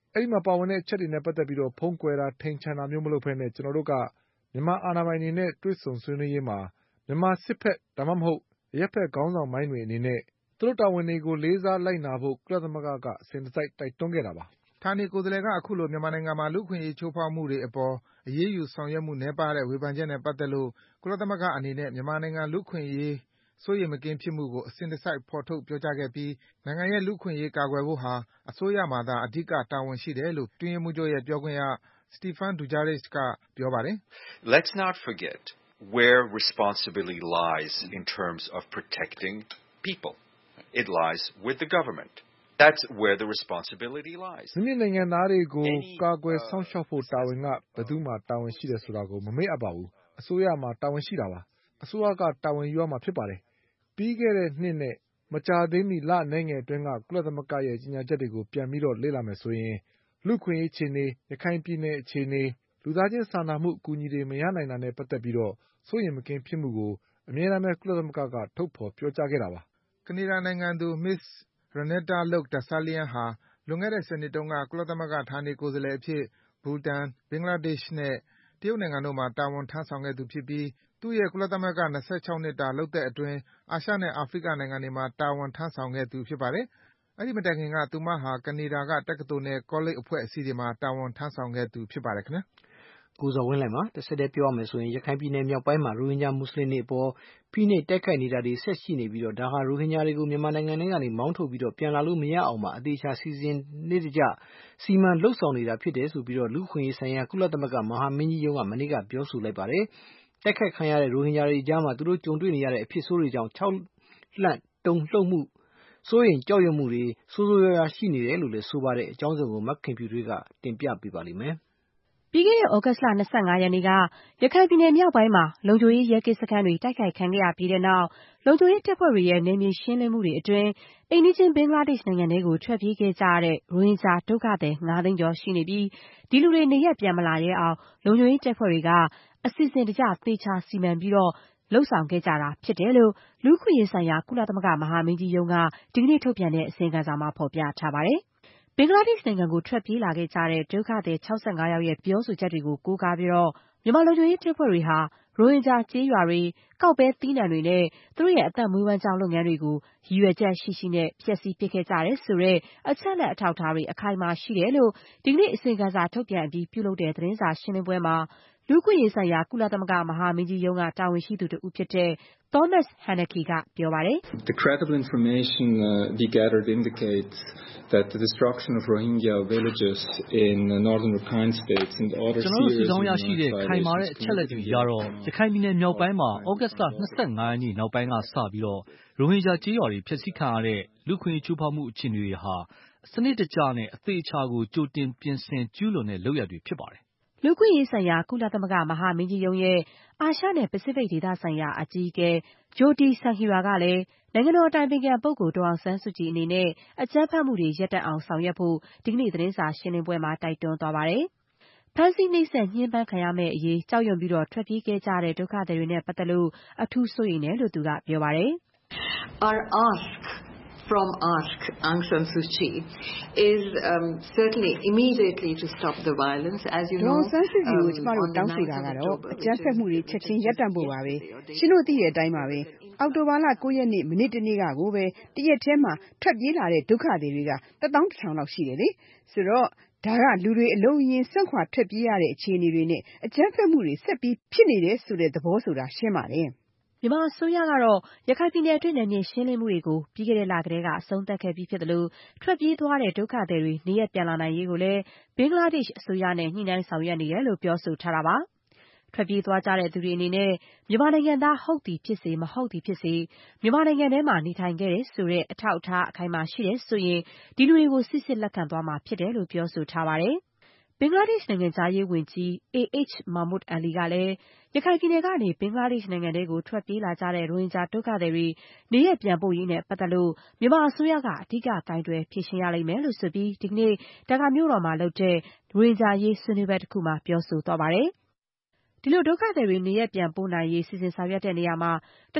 အဲ့ဒီမှာပါဝင်တဲ့အချက်တွေနဲ့ပတ်သက်ပြီးဖုံးကွယ်တာထိန်ချန်တာမျိုးမလုပ်ဘဲနဲ့ကျွန်တော်တို့ကမြန်မာအာဏာပိုင်တွေနဲ့တွေ့ဆုံဆွေးနွေးရေးမှာမြန်မာစစ်ဖက်ဒါမှမဟုတ်ရက်ဖက်ခေါင်းဆောင်ပိုင်းတွေအနေနဲ့သူတို့တာဝန်တွေကိုလေးစားလိုက်နာဖို့ကုလသမဂ္ဂကအစဉ်တစိုက်တိုက်တွန်းခဲ့တာပါဌာနေကိုယ်စားလှယ်ကအခုလိုမြန်မာနိုင်ငံမှာလူ့အခွင့်အရေးချိုးဖောက်မှုတွေအပေါ်အရေးယူဆောင်ရွက်မှုနည်းပါးတဲ့ဝေဖန်ချက်နဲ့ပတ်သက်လို့ကုလသမဂ္ဂအနေနဲ့မြန်မာနိုင်ငံလူ့အခွင့်အရေးစိုးရိမ်မကင်းဖြစ်မှုကိုအစဉ်တစိုက်ဖော်ထုတ်ပြောကြားခဲ့ပြီးနိုင်ငံရဲ့လူ့အခွင့်အရေးကာကွယ်ဖို့ဟာအစိုးရမှာသာအဓိကတာဝန်ရှိတယ်လို့အတွင်းရေးမှူးချုပ်ရဲ့ပြောခွင့်ရ Stéphane Dujarric ကပြောပါတယ် Let's not forget where responsibility lies in terms of protecting people. It lies with the government. That's where the responsibility lies. မိမိနိုင်ငံသားတွေကိုကာကွယ်စောင့်ရှောက်ဖို့တာဝန်ကဘယ်သူမှတာဝန်ရှိတယ်ဆိုတာကိုမမေ့အပ်ပါဘူးအစိုးရမှာတာဝန်ရှိတာပါအစိုးရကတာဝန်ယူရမှာဖြစ်ပါတယ်ပြီးခဲ့တဲ့နှစ်နဲ့မကြာသေးမီလအနည်းငယ်အတွင်းကကုလသမဂ္ဂရဲ့ကြီးညာချက်တွေကိုပြန်ပြီးလေ့လာမယ်ဆိုရင်လူ့အခွင့်အရေးအခြေအနေရခိုင်ပြည်နယ်အခြေအနေလူသားချင်းစာနာမှုအကူအညီတွေမရနိုင်တာနဲ့ပတ်သက်ပြီးစိုးရိမ်မကင်းဖြစ်မှုကိုအမြဲတမ်းကုလသမဂ္ဂကထုတ်ဖော်ပြောကြားခဲ့တာပါကနေဒါနိုင်ငံသူ Ms. Renata Leuk-Dessallien ဟာလွန်ခဲ့တဲ့10နှစ်တုန်းကကုလသမဂ္ဂဌာနေကိုယ်စားလှယ်အဖြစ်ဘူတန်၊ဘင်္ဂလားဒေ့ရှ်နဲ့တရုတ်နိုင်ငံတို့မှာတာဝန်ထမ်းဆောင်ခဲ့သူဖြစ်ပြီးသူ့ရဲ့ကုလသမဂ္ဂ26နှစ်တာလုပ်သက်အတွင်းအာရှနဲ့အာဖရိကနိုင်ငံတွေမှာတာဝန်ထမ်းဆောင်ခဲ့သူဖြစ်ပါတယ်။အဲဒီမတိုင်ခင်ကသူမဟာကနေဒါကတက္ကသိုလ်နဲ့ကောလိပ်အဖွဲ့အစည်းတွေမှာတာဝန်ထမ်းဆောင်ခဲ့သူဖြစ်ပါတယ်ခင်ဗျာကိုဇော်ဝင်းလှိုင်ပါတစ်ဆက်တည်းပြောရမယ်ဆိုရင်ရခိုင်ပြည်နယ်မြောက်ပိုင်းမှာရိုဟင်ဂျာမွတ်စလင်တွေအပေါ်ဖိနှိပ်တိုက်ခိုက်နေတာတွေဆက်ရှိနေပြီးဒါဟာရိုဟင်ဂျာတွေကိုမြန်မာနိုင်ငံထဲကနေမောင်းထုတ်ပြီးပြန်လာလို့မရအောင်အသေးချာစီစဉ်နေကြစီမံလှုပ်ဆောင်နေတာဖြစ်တယ်ဆိုပြီးလူ့အခွင့်အရေးဆိုင်ရာကုလသမဂ္ဂမဟာမင်းကြီးရုံးကမနေ့ကပြောဆိုလိုက်ပါတယ်တိုက်ခိုက်ခံရတဲ့ရိုဟင်ဂျာတွေအကြားမှာသူတို့ကြုံတွေ့နေရတဲ့အဖြစ်ဆိုးတွေကြောင့်6လန့်တုန်လှုပ်မှုစိုးရိမ်ကြောက်ရွံ့မှုတွေဆိုးဆိုးရွားရွားရှိနေတယ်လို့လည်းဆိုပါတယ်အကြောင်းစုံကိုမခင်ဖြူထွေးကတင်ပြပေးပါလိမ့်မယ်ပြီးခဲ့တဲ့ဩဂတ်စ်လ25ရက်နေ့ကရခိုင်ပြည်နယ်မြောက်ပိုင်းမှာလုံခြုံရေးရဲကင်းစခန်းတွေတိုက်ခိုက်ခံခဲ့ရပြီးတဲ့နောက်လုံခြုံရေးတပ်ဖွဲ့တွေရဲ့နယ်မြေရှင်းလင်းမှုတွေအတွင်းအိမ်နီးချင်းဘင်္ဂလားဒေ့ရှ်နိုင်ငံထဲကိုထွက်ပြေးခဲ့ကြရတဲ့ရိုဟင်ဂျာဒုက္ခသည်9သိန်းကျော်ရှိနေပြီးဒီလူတွေနေရပ်ပြန်မလာရဲအောင်လုံခြုံရေးတပ်ဖွဲ့တွေကအစီအစဉ်တကျသေချာစီမံပြီးလုပ်ဆောင်ခဲ့ကြတာဖြစ်တယ်လို့လူ့အခွင့်အရေးဆိုင်ရာကုလသမဂ္ဂမဟာမင်းကြီးရုံးကဒီကနေ့ထုတ်ပြန်တဲ့အစီရင်ခံစာမှာဖော်ပြထားပါတယ်။ဘင်္ဂလားဒေ့ရှ်နိုင်ငံကိုထွက်ပြေးလာခဲ့ကြတဲ့ဒုက္ခသည်65ယောက်ရဲ့ပြောဆိုချက်တွေကိုကိုးကားပြီးမြန်မာလုံခြုံရေးတပ်ဖွဲ့တွေဟာရိုဟင်ဂျာကျေးရွာတွေကောက်ပဲသီးနှံတွေနဲ့သူတို့ရဲ့အသက်မွေးဝမ်းကျောင်းလုပ်ငန်းတွေကိုရည်ရွယ်ချက်ရှိရှိနဲ့ဖျက်ဆီးပစ်ခဲ့ကြတယ်ဆိုတဲ့အချက်အလက်အထောက်အထားတွေအခိုင်အမာရှိတယ်လို့ဒီကနေ့အစီရင်ခံစာထုတ်ပြန်အပြီးပြုလုပ်တဲ့သတင်းစာရှင်းလင်းပွဲမှာလူ့အခွင့်အရေးဆိုင်ရာကုလသမဂ္ဂမဟာမင်းကြီးရုံးကတာဝန်ရှိသူတဦးဖြစ်တဲ့ Thomas Handke ကပြောပါတယ်။ The credible information we gathered indicates that the destruction of Rohingya villages in northern Rakhine states and other serious human rights violations ကျွန်တော်တို့စီကောင်းရရှိတဲ့ခိုင်မာတဲ့အချက်လက်တွေကတော့ရခိုင်ပြည်နယ်မြောက်ပိုင်းမှာဩဂတ်စ်လ25ရက်နေ့နောက်ပိုင်းကစပြီးရိုဟင်ဂျာကျေးရွာတွေဖျက်ဆီးခံရတဲ့လူ့အခွင့်အရေးချိုးဖောက်မှုအခြေအနေတွေဟာစနစ်တကျနဲ့အသေးအချာကိုကြိုတင်ပြင်ဆင်ကျူးလွန်တဲ့လုပ်ရပ်တွေဖြစ်ပါတယ်လူ့အခွင့်အရေးဆိုင်ရာကုလသမဂ္ဂမဟာမင်းကြီးရုံးရဲ့အာရှနဲ့ပစိဖိတ်ဒေသဆိုင်ရာအကြီးအကဲ Jyoti Sankera ကလည်းနိုင်ငံတော်အတိုင်ပင်ခံပုဂ္ဂိုလ်ဒေါ်အောင်ဆန်းစုကြည်အနေနဲ့အကြမ်းဖက်မှုတွေရပ်တန့်အောင်ဆောင်ရွက်ဖို့ဒီကနေ့သတင်းစာရှင်းလင်းပွဲမှာတိုက်တွန်းသွားပါတယ်။ဖမ်းဆီးနှိပ်စက်ညှဉ်းပန်းခံရမယ့်အရေးကြောက်ရွံ့ပြီးထွက်ပြေးခဲ့ကြတဲ့ဒုက္ခသည်တွေနဲ့ပတ်သက်လို့အထူးစိုးရိမ်တယ်လို့သူကပြောပါတယ်။ Our ask from Aung San Suu Kyi is certainly immediately to stop the violence as you know ဆန်းစုကြည်ကိုကျမတို့တောင်းဆိုတာကတော့အကြမ်းဖက်မှုတွေချက်ချင်းရပ်တန့်ဖို့ပါပဲရှင်တို့သိတဲ့အတိုင်းပါပဲအောက်တိုဘာလ9ရက်နေ့မိနစ်တနေ့ကကိုပဲတရက်ထဲမှာထွက်ပြေးလာတဲ့ဒုက္ခသည်တွေက11000လောက်ရှိတယ်လေဆိုတော့ဒါကလူတွေအလုံးအရင်းစွန့်ခွာထွက်ပြေးရတဲ့အခြေအနေတွေနဲ့အကြမ်းဖက်မှုတွေဆက်ပြီးဖြစ်နေတယ်ဆိုတဲ့သဘောဆိုတာရှင်းပါတယ်မြန်မာအစိုးရကတော့ရခိုင်ပြည်နယ်အတွင်းနယ်မြေရှင်းလင်းမှုတွေကိုပြီးခဲ့တဲ့လကတည်းကအဆုံးသတ်ခဲ့ပြီးဖြစ်တယ်လို့ထွက်ပြေးသွားတဲ့ဒုက္ခသည်တွေနေရပ်ပြန်လာနိုင်ရေးကိုလည်းဘင်္ဂလားဒေ့ရှ်အစိုးရနဲ့ညှိနှိုင်းဆောင်ရွက်နေတယ်လို့ပြောဆိုထားတာပါ။ထွက်ပြေးသွားကြတဲ့သူတွေအနေနဲ့မြန်မာနိုင်ငံသားဟုတ်သည်ဖြစ်စေမဟုတ်သည်ဖြစ်စေမြန်မာနိုင်ငံထဲမှာနေထိုင်ခဲ့တယ်ဆိုတဲ့အထောက်အထားအခိုင်အမာရှိတယ်ဆိုရင်ဒီလူတွေကိုစစ်စစ်လက်ခံသွားမှာဖြစ်တယ်လို့ပြောဆိုထားပါတယ်။ဘင်္ဂလားဒေ့ရှ်နိုင်ငံခြားရေးဝန်ကြီး AH Mahmood Ali ကလည်းရခိုင်ပြည်နယ်ကနေဘင်္ဂလားဒေ့ရှ်နိုင်ငံထဲကိုထွက်ပြေးလာကြတဲ့ရိုဟင်ဂျာဒုက္ခသည်တွေနေရပ်ပြန်ပို့ရေးနဲ့ပတ်သက်လို့မြန်မာအစိုးရကအဓိကကိုင်တွယ်ဖြေရှင်းရလိမ့်မယ်လို့ဆိုပြီးဒီကနေ့ဒါကာမြို့တော်မှာလုပ်တဲ့ရိုဟင်ဂျာရေးဆွေးနွေးပွဲတစ်ခုမှာပြောဆိုသွားပါတယ်။ဒီလိုဒုက္ခသည်တွေနေရပ်ပြန်ပို့နိုင်ရေးစီစဉ်ဆောင်ရွက်တဲ့နေရာမှာ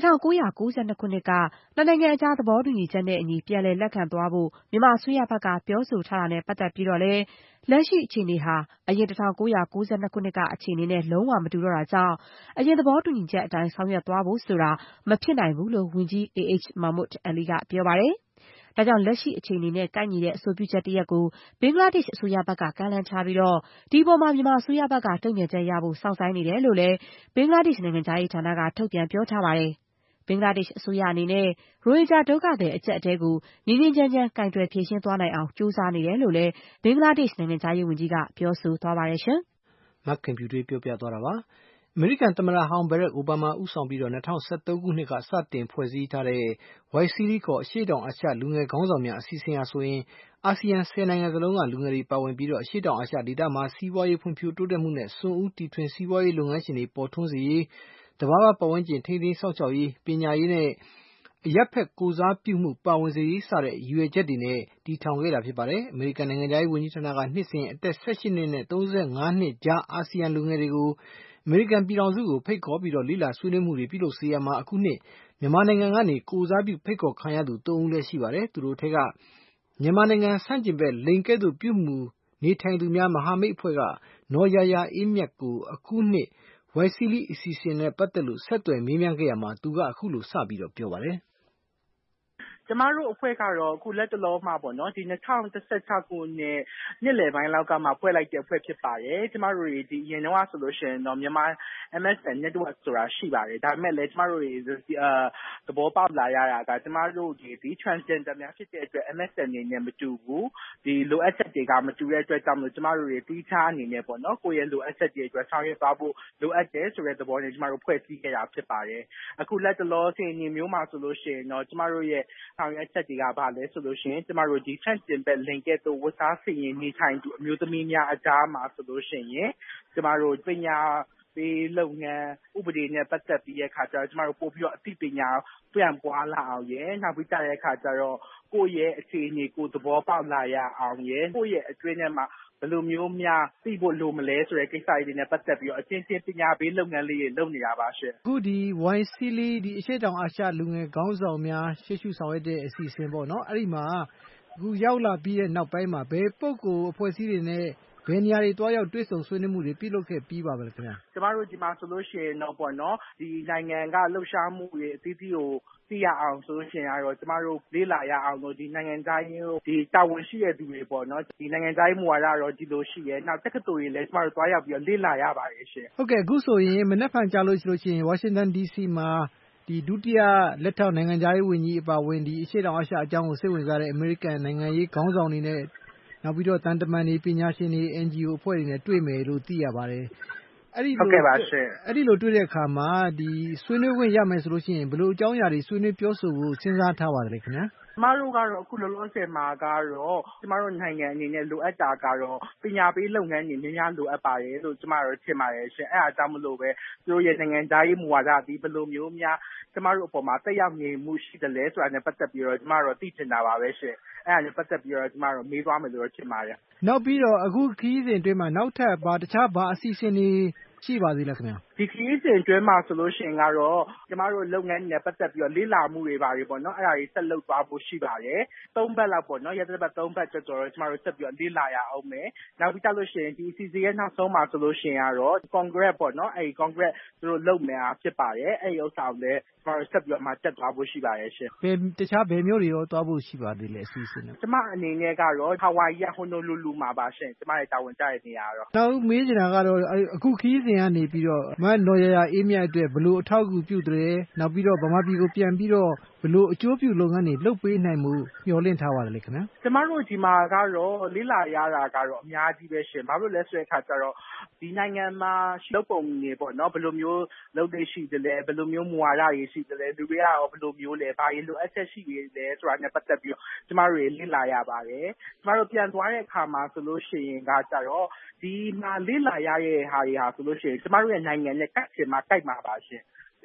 1992 ခုနှစ်ကနှစ်နိုင်ငံအကြားသဘောတူညီချက်နဲ့အညီပြန်လည်လက်ခံသွားဖို့မြန်မာအစိုးရဘက်ကပြောဆိုထားတာနဲ့ပတ်သက်ပြီးတော့လည်းလက်ရှိအခြေအနေဟာအရင်1992ခုနှစ်ကအခြေအနေနဲ့လုံးဝမတူတော့တာကြောင့်အရင်သဘောတူညီချက်အတိုင်းဆောင်ရွက်သွားဖို့ဆိုတာမဖြစ်နိုင်ဘူးလို့ဝန်ကြီး AH Mahmood Ali ကပြောပါတယ်။ဒါကြောင့်လက်ရှိအခြေအနေနဲ့ကိုက်ညီတဲ့အဆိုပြုချက်တရပ်ကိုဘင်္ဂလားဒေ့ရှ်အစိုးရဘက်ကကမ်းလှမ်းထားပြီးတော့ဒီပေါ်မှာမြန်မာအစိုးရဘက်ကတုံ့ပြန်ချက်ရဖို့စောင့်ဆိုင်းနေတယ်လို့လည်းဘင်္ဂလားဒေ့ရှ်နိုင်ငံသားရေးဌာနကထုတ်ပြန်ပြောထားပါတယ်။ဘင်္ဂလားဒေ့ရှ်အစိုးရအနေနဲ့ရိုဟင်ဂျာဒုက္ခသည်အကျပ်အတည်းကိုငြိမ်းငြိမ်းချမ်းချမ်းကင်တွယ်ဖြေရှင်းသွားနိုင်အောင်ကြိုးစားနေတယ်လို့လည်းဘင်္ဂလားဒေ့ရှ်နိုင်ငံသားရေးဝန်ကြီးကပြောဆိုသွားပါတယ်ရှင်။မခင်ဖြူထွေးပြောပြသွားတာပါ။အမေရိကန်သမ္မတဟောင်းဘရက်အိုဘားမားဦးဆောင်ပြီးတော့2013ခုနှစ်ကစတင်ဖွဲ့စည်းထားတဲ့ YSEAL ခေါ်အရှေ့တောင်အာရှလူငယ်ခေါင်းဆောင်များအစီအစဉ်ဟာဆိုရင်အာဆီယံ10နိုင်ငံစလုံးကလူငယ်တွေပါဝင်ပြီးတော့အရှေ့တောင်အာရှဒေသမှာစီးပွားရေးဖွံ့ဖြိုးတိုးတက်မှုနဲ့စွန့်ဦးတီထွင်စီးပွားရေးလုပ်ငန်းရှင်တွေပေါ်ထွန်းစေရေးတဘာဝပတ်ဝန်းကျင်ထိန်းသိမ်းစောင့်ရှောက်ရေးပညာရေးနဲ့အရပ်ဖက်ကိုစားပြုမှုပါဝင်စေရေးစတဲ့ရည်ရွယ်ချက်တွေနဲ့တည်ထောင်ခဲ့တာဖြစ်ပါတယ်။အမေရိကန်နိုင်ငံသားရေးဝန်ကြီးဌာနကနှစ်စဉ်အသက်18နှစ်နဲ့35နှစ်ကြားအာဆီယံလူငယ်တွေကိုအမေရိကန်ပြည်ထောင်စုကိုဖိတ်ခေါ်ပြီးတော့လေ့လာဆွေးနွေးမှုတွေပြုလုပ်စေရမှာအခုနှစ်မြန်မာနိုင်ငံကနေကိုစားပြုဖိတ်ခေါ်ခံရသူ3ဦးလည်းရှိပါတယ်။သူတို့ထက်ကမြန်မာနိုင်ငံဆန့်ကျင်ဘက်လိင်ကဲ့သို့ပြုမှုနေထိုင်သူများမဟာမိတ်အဖွဲ့ကနော်ယာယာအေးမြတ်ကိုအခုနှစ်YSEALအစီအစဉ်နဲ့ပတ်သက်လို့ဆက်သွယ်မေးမြန်းခဲ့ရမှာသူကအခုလိုစပြီးတော့ပြောပါတယ်။ကျမတို့အဖွဲ့ကတော့အခုလက်တလောမှာပေါ့နော်ဒီ2016ခုနှစ်လယ်ပိုင်းလောက်ကမှဖွဲ့လိုက်တဲ့အဖွဲ့ဖြစ်ပါတယ်ကျမတို့ဒီအရင်တော့ဆိုလို့ရှိရင်တော့မြန်မာ MSN network ဆိုတာရှိပါတယ်ဒါပေမဲ့လည်းကျမတို့သဘောပေါက်လာရတာကကျမတို့ဒီ transgender များဖြစ်တဲ့အတွက် MSN နေနဲ့မတူဘူးဒီလိုအပ်ချက်တွေကမတူတဲ့အတွက်ကြောင့်မို့ကျမတို့တီးခြားအနေနဲ့ပေါ့နော်ကိုယ့်ရဲ့လိုအပ်ချက်တွေအတွက်ဆောင်ရွက်သွားဖို့လိုအပ်တယ်ဆိုတဲ့သဘောနဲ့ကျမတို့ဖွဲ့စည်းခဲ့တာဖြစ်ပါတယ်အခုလက်တလောအခြေအနေမျိုးမှာဆိုလို့ရှိရင်တော့ကျမတို့ရဲ့ဆောင်ရွက်ချက်တွေကဘာလဲဆိုလို့ရှိရင်ကျမတို့ဒီ transgender လိင်ကဲ့သို့ဝတ်စားဆင်ရင်နေထိုင်သူအမျိုးသမီးများအကြားမှာဆိုလို့ရှိရင်ကျမတို့ပညာပေးလုပ်ငန်းဥပဒေနဲ့ပတ်သက်ပြီးတဲ့အခါကျတော့ကျမတို့ပို့ပြီးတော့အသိပညာပြန့်ပွားလာအောင်ရယ်နောက်ပြီးတဲ့အခါကျတော့ကိုယ့်ရဲ့အခြေအနေကိုသဘောပေါက်လာရအောင်ရယ်ကိုယ့်ရဲ့အတွင်းထဲမှာဘယ်လိုမျိုးများသိဖို့လိုမလဲဆိုတဲ့ကိစ္စတွေနဲ့ပတ်သက်ပြီးတော့အချင်းချင်းပညာပေးလုပ်ငန်းလေးတွေလုပ်နေတာပါရှင်အခုဒီ YSEAL ဒီအရှေ့တောင်အာရှလူငယ်ခေါင်းဆောင်များရှေ့ရှုဆောင်ရွက်တဲ့အစီအစဉ်ပေါ့နော်အဲ့ဒီမှာအခုရောက်လာပြီးတဲ့နောက်ပိုင်းမှာဘယ်ပုဂ္ဂိုလ်အဖွဲ့အစည်းတွေနဲ့ဘယ်နေရာတွေတွားရောက်တွေ့ဆုံဆွေးနွေးမှုတွေပြုလုပ်ခဲ့ပြီးပါပဲခင်ဗျာကျမတို့ဒီမှာဆိုလို့ရှိရင်တော့ပေါ့နော်ဒီနိုင်ငံကလှုပ်ရှားမှုတွေအသီးသီးကိုသိရအောင်ဆိုလို့ရှိရင်တော့ကျမတို့လေ့လာရအောင်လို့ဒီနိုင်ငံသားရေးဒီတာဝန်ရှိတဲ့သူတွေပေါ့နော်ဒီနိုင်ငံသားရေးမူဝါဒတော့ဒီလိုရှိရဲနောက်တက္ကသိုလ်တွေလည်းကျမတို့တွားရောက်ပြီးတော့လေ့လာရပါတယ်ရှင်ဟုတ်ကဲ့အခုဆိုရင်မနက်ဖြန်ကြာလို့ရှိရင်ဝါရှင်တန် DC မှာဒီဒုတိယလက်ထောက်နိုင်ငံသားရေးဝန်ကြီးအပါအဝင်ဒီအရှေ့တောင်အာရှအကြောင်းကိုစိတ်ဝင်စားတဲ့အမေရိကန်နိုင်ငံရေးခေါင်းဆောင်တွေနဲ့နောက်ပြီးတော့တန်တမန်တွေပညာရှင်တွေ NGO အဖွဲ့တွေနဲ့တွေ့မယ်လို့သိရပါတယ်အဲ့ဒီလိုတွေ့တဲ့အခါမှာဒီဆွေးနွေးခွင့်ရမယ်ဆိုလို့ရှိရင်ဘယ်လိုအကြောင်းအရာတွေဆွေးနွေးပြောဆိုဖို့စဉ်းစားထားပါသလဲခင်ဗျာကျမတို့ကတော့အခုလောလောဆယ်မှာကတော့ကျမတို့နိုင်ငံအနေနဲ့လိုအပ်တာကတော့ပညာပေးလုပ်ငန်းတွေများလိုအပ်ပါတယ်လို့ကျမတို့ထင်ပါတယ်ရှင်အဲ့အားကြောင့်မလို့ပဲသူတို့ရဲ့နိုင်ငံသားရေးမူဝါဒဒီဘယ်လိုမျိုးများကျမတို့အပေါ်မှာတက်ရောက်နေမှုရှိတယ်လဲဆိုတာနဲ့ပတ်သက်ပြီးတော့ကျမတို့သိချင်တာပါပဲရှင်အဲ့ဒါနဲ့ပတ်သက်ပြီးတော့ကျမတို့မေးသွားမယ်လို့ထင်ပါတယ်နောက်ပြီးတော့အခုခရီးစဉ်အတွင်းမှာနောက်ထပ်တခြားအစီအစဉ်တွေရှိပါသေးလားခင်ဗျာဒီခရီးစဉ်အတွင်းမှာဆိုလို့ရှိရင်ကတော့ကျမတို့လုပ်ငန်းနဲ့ပတ်သက်ပြီးတော့လေ့လာမှုတွေပါတွေပေါ့နော်အဲ့ဒါတွေဆက်လုပ်သွားဖို့ရှိပါတယ်3ဘက်လောက်ပေါ့နော်ရက်သတ္တပတ်3ဘက်ကျော်တော့ကျမတို့ဆက်ပြီးတော့လေ့လာရအောင်မယ်နောက်ပြီးလို့ရှိရင်ဒီ CC ရဲ့နောက်ဆုံးမှာဆိုလို့ရှိရင်ကတော့ Congress ပေါ့နော်အဲ့ဒီ Congress သူတို့လုပ်မယ်ဖြစ်ပါတယ်အဲ့ဒီဥစ္စာကိုလည်းကျမတို့ဆက်ပြီးတော့တက်သွားဖို့ရှိပါတယ်ရှင်တခြားဘယ်မျိုးတွေရောသွားဖို့ရှိပါသေးလဲအစီအစဉ်ကျမအနေနဲ့ကတော့ Hawaii ရ Honolulu မှာပါရှင်ကျမရဲ့တာဝန်ကျတဲ့နေရာကတော့နောက်မေးချင်တာကတော့အခုခရီးစဉ်ကနေပြီးတော့မနော်ယာယာအေးမြတ်အတွက်ဘယ်လိုအထောက်အကူပြုတယ်နောက်ပြီးတော့ဗမာပြည်ကိုပြန်ပြီးတော့ဘယ်လိုအကျိုးပြုလုပ်ငန်းတွေလုပ်ပေးနိုင်မှုမျှော်လင့်ထားပါသလဲခင်ဗျာကျမတို့ဒီမှာကတော့လေ့လာရတာကတော့အများကြီးပဲရှင်ဘာလို့လဲဆိုတဲ့အခါကျတော့ဒီနိုင်ငံမှာလုပ်ပုံတွေပေါ့နော်ဘယ်လိုမျိုးလုပ်နေရှိတယ်လဲဘယ်လိုမျိုးမူဝါဒတွေရှိတယ်လဲလူတွေကရောဘယ်လိုမျိုးလဲဘာတွေလိုအပ်ချက်ရှိနေလဲဆိုတာနဲ့ပတ်သက်ပြီးတော့ကျမတို့လေ့လာရပါတယ်ကျမတို့ပြန်သွားတဲ့အခါမှာဆိုလို့ရှိရင်ကကြတော့ဒီမှာလေ့လာရတဲ့ဟာတွေဟာဆိုလို့ရှိရင်ကျမတို့ရဲ့နိုင်ငံနဲ့ကိုက်ချင်မှာကိုက်မှာပါရှင်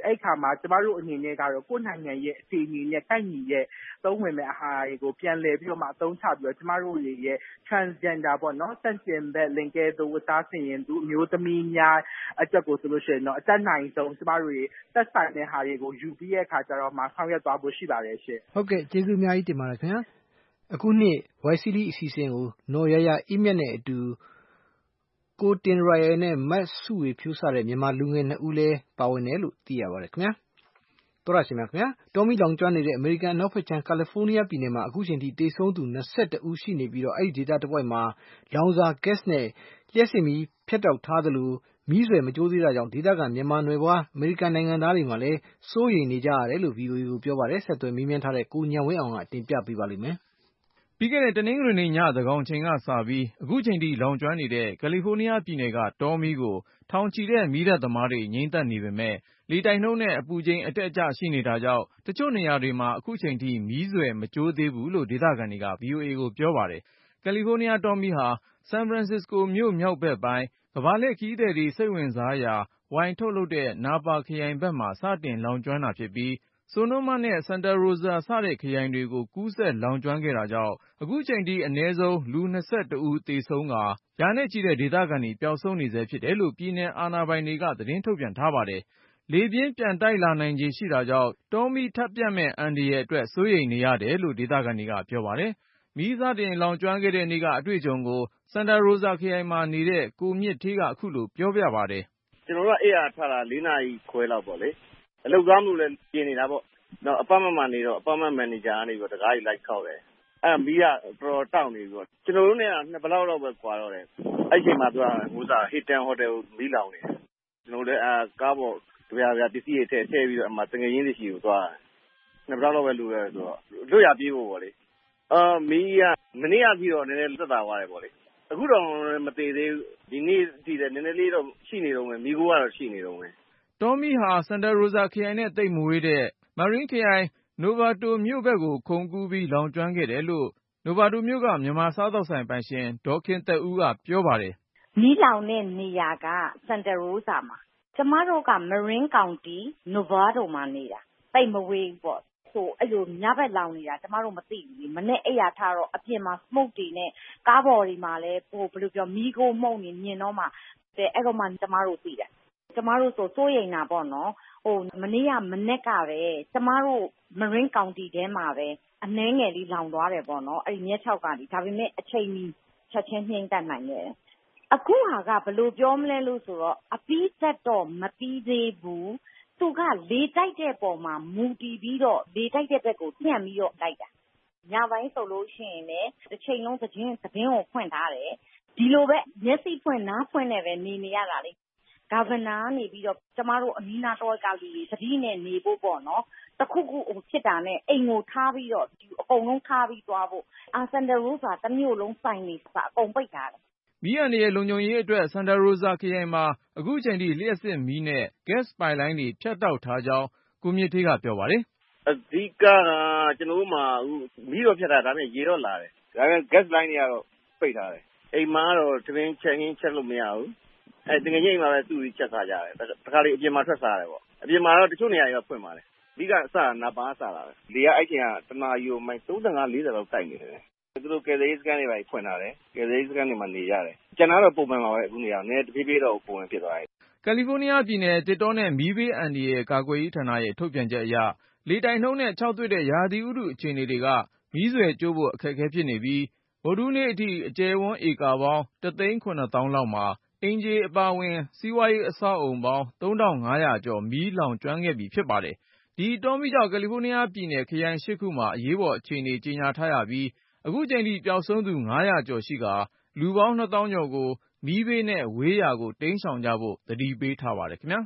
အဲ့ခါမှာကျမတို့အနေနဲ့ကတော့ကိုယ့်နိုင်ငံရဲ့အခြေအနေနဲ့ကိုက်ညီရဲ့သုံးဝင်မဲ့အဟာတွေကိုပြန်လည်ပြီးတော့မှအသုံးချပြီးတော့ကျမတို့ရဲ့ transgender ပေါ့နော်ဆန့်ကျင်ဘက်လင်ကဲသူဝတ်သားဆင်ရင်သူအမျိုးသမီးများအတွက်ကိုဆိုလို့ရှိရင်တော့အတက်နိုင်ဆုံးကျမတို့ရဲ့သက်ဆိုင်တဲ့ဟာတွေကိုယူပြီးတဲ့အခါကျတော့မှဆောင်ရွက်သွားဖို့ရှိပါတယ်ရှင်ဟုတ်ကဲ့ကျေးဇူးအများကြီးတင်ပါတယ်ခင်ဗျာအခုနှစ် YCD အစီအစဉ်ကိုနော်ရရအီးမြတ်နဲ့အတူကိုတင်ရရနဲ့မတ်စုဝေဖြိုးစားတဲ့မြန်မာလူငယ်2ဦးလည်းပါဝင်တယ်လို့သိရပါတယ်ခင်ဗျာတော်ရရှိမြခင်ဗျာတော်မီလောင်ကျွမ်းနေတဲ့အမေရိကန်အနောက်ဘက်ခြမ်းကယ်လီဖိုးနီးယားပြည်နယ်မှာအခုချိန်ထိတေဆုံးသူ22ဦးရှိနေပြီးတော့အဲ့ဒီဒေသတစ်ဝိုက်မှာလောင်စာဂက်စ်နဲ့လျှက်စစ်မီးဖြတ်တောက်ထားသလိုမီးဆွယ်မကျိုးသေးတာကြောင့်ဒေသခံမြန်မာနွယ်ဘွားအမေရိကန်နိုင်ငံသားတွေမှာလည်းစိုးရိမ်နေကြရတယ်လို့ VOA ကိုပြောပါတယ်ဆက်သွယ်မေးမြန်းထားတဲ့ကိုညံဝင်းအောင်ကတင်ပြပေးပါလိမ့်မယ်ပြီးခဲ့တဲ့တနင်္ဂနွေနေ့ညသန်းခေါင်ချိန်ကစပြီးအခုချိန်ထိလောင်ကျွမ်းနေတဲ့ကယ်လီဖိုးနီးယားပြည်နယ်ကတောမီးကိုထောင်ချီတဲ့မီးသတ်သမားတွေငြိမ်းသတ်နေပေမဲ့လေတိုက်နှုန်းနဲ့အပူချိန်အတက်အကျရှိနေတာကြောင့်တချို့နေရာတွေမှာအခုချိန်ထိမီးဆွယ်မကျိုးသေးဘူးလို့ဒေသခံတွေက VOA ကိုပြောပါတယ်ကယ်လီဖိုးနီးယားတောမီးဟာဆန်ဖရန်စစ္စကိုမြို့မြောက်ဘက်ပိုင်းကမ္ဘာလှည့်ခရီးသည်တွေစိတ်ဝင်စားရာဝိုင်ထုတ်လုပ်တဲ့နာပါခရိုင်ဘက်မှာစတင်လောင်ကျွမ်းတာဖြစ်ပြီးSonoma နဲ့ Santa Rosa စတဲ့ခရိုင်တွေကိုကူးစက်လောင်ကျွမ်းခဲ့တာကြောင့်အခုချိန်ထိအနည်းဆုံးလူ22ဦးသေဆုံးကာရာနဲ့ချီတဲ့ဒေသခံတွေပျောက်ဆုံးနေဆဲဖြစ်တယ်လို့ပြည်နယ်အာဏာပိုင်တွေကသတင်းထုတ်ပြန်ထားပါတယ်။လေပြင်းပြန်တိုက်လာနိုင်ခြေရှိတာကြောင့်တောမီးထပ်ပြတ်မဲ့အန္တရာယ်အတွက်စိုးရိမ်နေရတယ်လို့ဒေသခံတွေကပြောပါတယ်။မီးစတင်လောင်ကျွမ်းခဲ့တဲ့နေ့ကအတွေ့အကြုံကို Santa Rosa ခရိုင်မှာနေတဲ့ကိုမြင့်ဌေးကအခုလိုပြောပြပါတယ်။ကျွန်တော်တို့ကအိယာထတာ4နာရီခွဲလောက်ပေါ့လေ။အလုပ်ကားမှုလည်းပြင်နေတာပေါ့။နောက်အပတ်မှနေတော့အပတ်မှမန်နေဂျာကနေပြီးတကားကြီးလိုက်ခောက်တယ်။အဲ့မီးကတော်တောက်နေပြီးတော့ကျွန်တော်တို့နဲ့က2ဘလောက်တော့ပဲကွာတော့တယ်။အဲ့ချိန်မှာသူကဟီတန်ဟိုတယ်ကိုမီးလောင်နေတယ်။ကျွန်တော်လည်းကားပေါ်ကြပြပစ္စည်းတွေထည့်ပြီးတော့အမှတငယ်ချင်းတွေရှိကိုသွားတယ်။2ဘလောက်တော့ပဲလူရဲဆိုတော့လွတ်ရပြေးဖို့ပေါ့လေ။မီးကမနေ့ကပြီးတော့နည်းနည်းသက်သာသွားတယ်ပေါ့လေ။အခုတော့မသေးသေးဘူး။ဒီနေ့တည်တယ်နည်းနည်းလေးတော့ရှိနေတော့မယ်။မီးကိုကတော့ရှိနေတော့မယ်။တောမီးဟာ Santa Rosa ခရိုင်နဲ့သိပ်မဝေးတဲ့ Marin ခရိုင် Novato မြို့ဘက်ကိုခုန်ကူးပြီးလောင်ကျွမ်းခဲ့တယ်လို့ Novato မြို့ကမြန်မာစားသောက်ဆိုင်ပိုင်ရှင်ဒေါ်ခင်သက်ဦးကပြောပါတယ်။မီးလောင်တဲ့နေရာက Santa Rosa မှာကျမတို့က Marin County Novato မှာနေတာသိပ်မဝေးဘူးပေါ့ဆိုအဲ့လိုညဘက်လောင်နေတာကျမတို့မသိဘူးမနေ့အိယာထားတော့အပြင်မှာ smoke တွေနဲ့ကားပေါ်တွေမှာလည်းဘယ်လိုပြောမီးခိုးမှုန့်နေမြင်တော့မှအဲ့တော့မှကျမတို့သိတယ်ကျမတို့ဆိုစိုးရိမ်တာပေါ့နော်မနေ့ကမနေ့ကပဲကျမတို့ Marin County ထဲမှာပဲအနှဲငယ်လေးလောင်သွားတယ်ပေါ့နော်အဲ့ဒီမြက်6ကနေဒါပေမဲ့အချိန်မီချက်ချင်းနှိမ့်တတ်နိုင်တယ်အခုဟာကဘယ်လိုပြောမလဲလို့ဆိုတော့အပြီးသက်တော့မပြီးသေးဘူးသူကလေတိုက်တဲ့ပုံမှာမူတည်ပြီးတော့လေတိုက်တဲ့ဘက်ကိုညှံ့ပြီးတော့တိုက်တာညပိုင်းဆိုလို့ရှိရင်လည်းတစ်ချိန်လုံးသတင်းကိုဖွင့်ထားတယ်ဒီလိုပဲမျက်စိဖွင့်နားဖွင့်နဲ့ပဲနေရတာလေဂါဗနာကနေပြီးတော့ကျမတို့အနီးနားတော့ကလူတွေသတိနဲ့နေဖို့ပေါ့နော်တခုခုဖြစ်တာနဲ့အိမ်ကိုထားပြီးတော့အကုန်လုံးထားပြီးသွားဖို့စန်တာရိုးစာတစ်မျိုးလုံးစိုင်နေစာအကုန်ပိတ်ထားတယ်မီးအန္တရာယ်လုံခြုံရေးအတွက် Santa Rosa ခရိုင်မှာအခုချိန်ထိလျှက်စစ်မီးနဲ့ gas ပိုက်လိုင်းတွေဖြတ်တောက်ထားကြောင်းကိုမြင့်ဌေးကပြောပါတယ်။အဓိကကကျွန်တော်တို့မှာမီးတော့ဖြတ်တာဒါပေမဲ့ရေတော့လာတယ်။ဒါပေမဲ့ gas line တွေကတော့ပိတ်ထားတယ်။အိမ်မှာတော့တပင်းချက်လို့မရဘူး။တကယ်ကြီးအိမ်မှာပဲသူ့ပြီးချက်စားကြတယ်။တခါလေအပြင်မှာထွက်စားရတယ်ပေါ့။အပြင်မှာတော့တချို့နေရာတွေဖွင့်ပါတယ်။အဓိကစတာနာပါစတာပဲ။လေကအဲ့ချိန်ကတနာရီကိုမိုင်35-40လောက်တိုက်နေတယ်သူတို့ကယ်ဆယ်ရေးစခန်းတွေပဲဖွင့်ထားတယ်ကယ်ဆယ်ရေးစခန်းတွေမှာနေရတယ်ကျန်တော့ပုံမှန်ပါပဲအခုနေရာနည်းတဖြည်းဖြည်းတော့ပုံမှန်ဖြစ်သွားတယ်ကယ်လီဖိုးနီးယားပြည်နယ်တစ်တောနဲ့မီးဘေးအန္တရာယ်ကာကွယ်ရေးဌာနရဲ့ထုတ်ပြန်ချက်အရလေတိုက်နှုန်းနဲ့ခြောက်သွေ့တဲ့ရာသီဥတုအခြေအနေတွေကမီးဆွယ်ကျိုးဖို့အခက်အခဲဖြစ်နေပြီးဗုဒ္ဓဟူးနေ့အထိအကျယ်ဝန်းဧကပေါင်း 1,700,000 လောက်မှာအင်ဂျီအပါဝင်စီးပွားရေးအဆောက်အုံပေါင်း 3,500 ကျော်မီးလောင်ကျွမ်းခဲ့ပြီဖြစ်ပါတယ်ဒီတောမီးကြောင့်ကယ်လီဖိုးနီးယားပြည်နယ်ခရိုင်8ခုမှာအရေးပေါ်အခြေအနေကြေညာထားရပြီးအခုချိန်ထိပျောက်ဆုံးသူ900ကျော်ရှိကာလူပေါင်း 2,000 ကျော်ကိုမီးဘေးနဲ့ဝေးရာကိုတိမ်းရှောင်ကြဖို့သတိပေးထားပါတယ်ခင်ဗျာ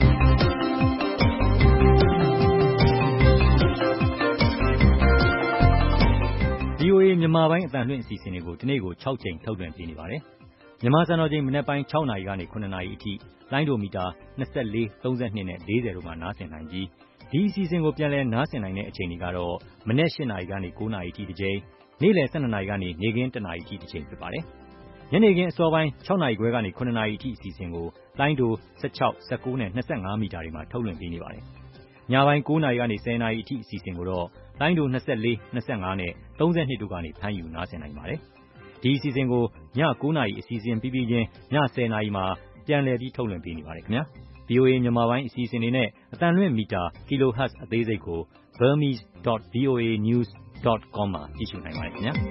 VOA မြန်မာပိုင်းအသံလွှင့်အစီအစဉ်တွေကိုဒီနေ့ကို6ချိန်ထုတ်လွှင့်ပေးနေပါတယ်မြန်မာစံတော်ချိန်မနေ့ပိုင်း6နာရီကနေ9နာရီအထိလိုင်းဒိုမီတာ24 32နဲ့40တို့မှာနားဆင်နိုင်ပြီးဒီအစီအစဉ်ကိုပြန်လည်နားဆင်နိုင်တဲ့အချိန်တွေကတော့မနေ့8နာရီကနေ9နာရီအထိတစ်ချိန်နေ့လယ်12နာရီကနေနေ့ခင်း1နာရီအထိတစ်ချိန်ဖြစ်ပါတယ်။ညနေခင်းအစောပိုင်း6နာရီခွဲကနေ9နာရီအထိအစီအစဉ်ကိုလိုင်းတို 16, 19 နဲ့ 25 မီတာတွေမှာထုတ်လွှင့်ပေးနေပါတယ်။ညပိုင်း 9 နာရီကနေ 10 နာရီအထိအစီအစဉ်ကိုတော့လိုင်းတို 24, 25 နဲ့ 32 တို့ကနေဖမ်းယူနားဆင်နိုင်ပါတယ်။ဒီအစီအစဉ်ကိုည 9 နာရီအစီအစဉ်ပြီးပြီးချင်းည 10 နာရီမှာပြန်လည်ပြီးထုတ်လွှင့်ပေးနေပါတယ်ခင်ဗျာ။ VOA မြန်မာပိုင်းအစီအစဉ်တွေနဲ့အသံလွှင့်မီတာ kilohertz အသေးစိတ်ကို burmese.voanews.com မှာကြည့်ရှုနိုင်ပါတယ်ခင်ဗျာ။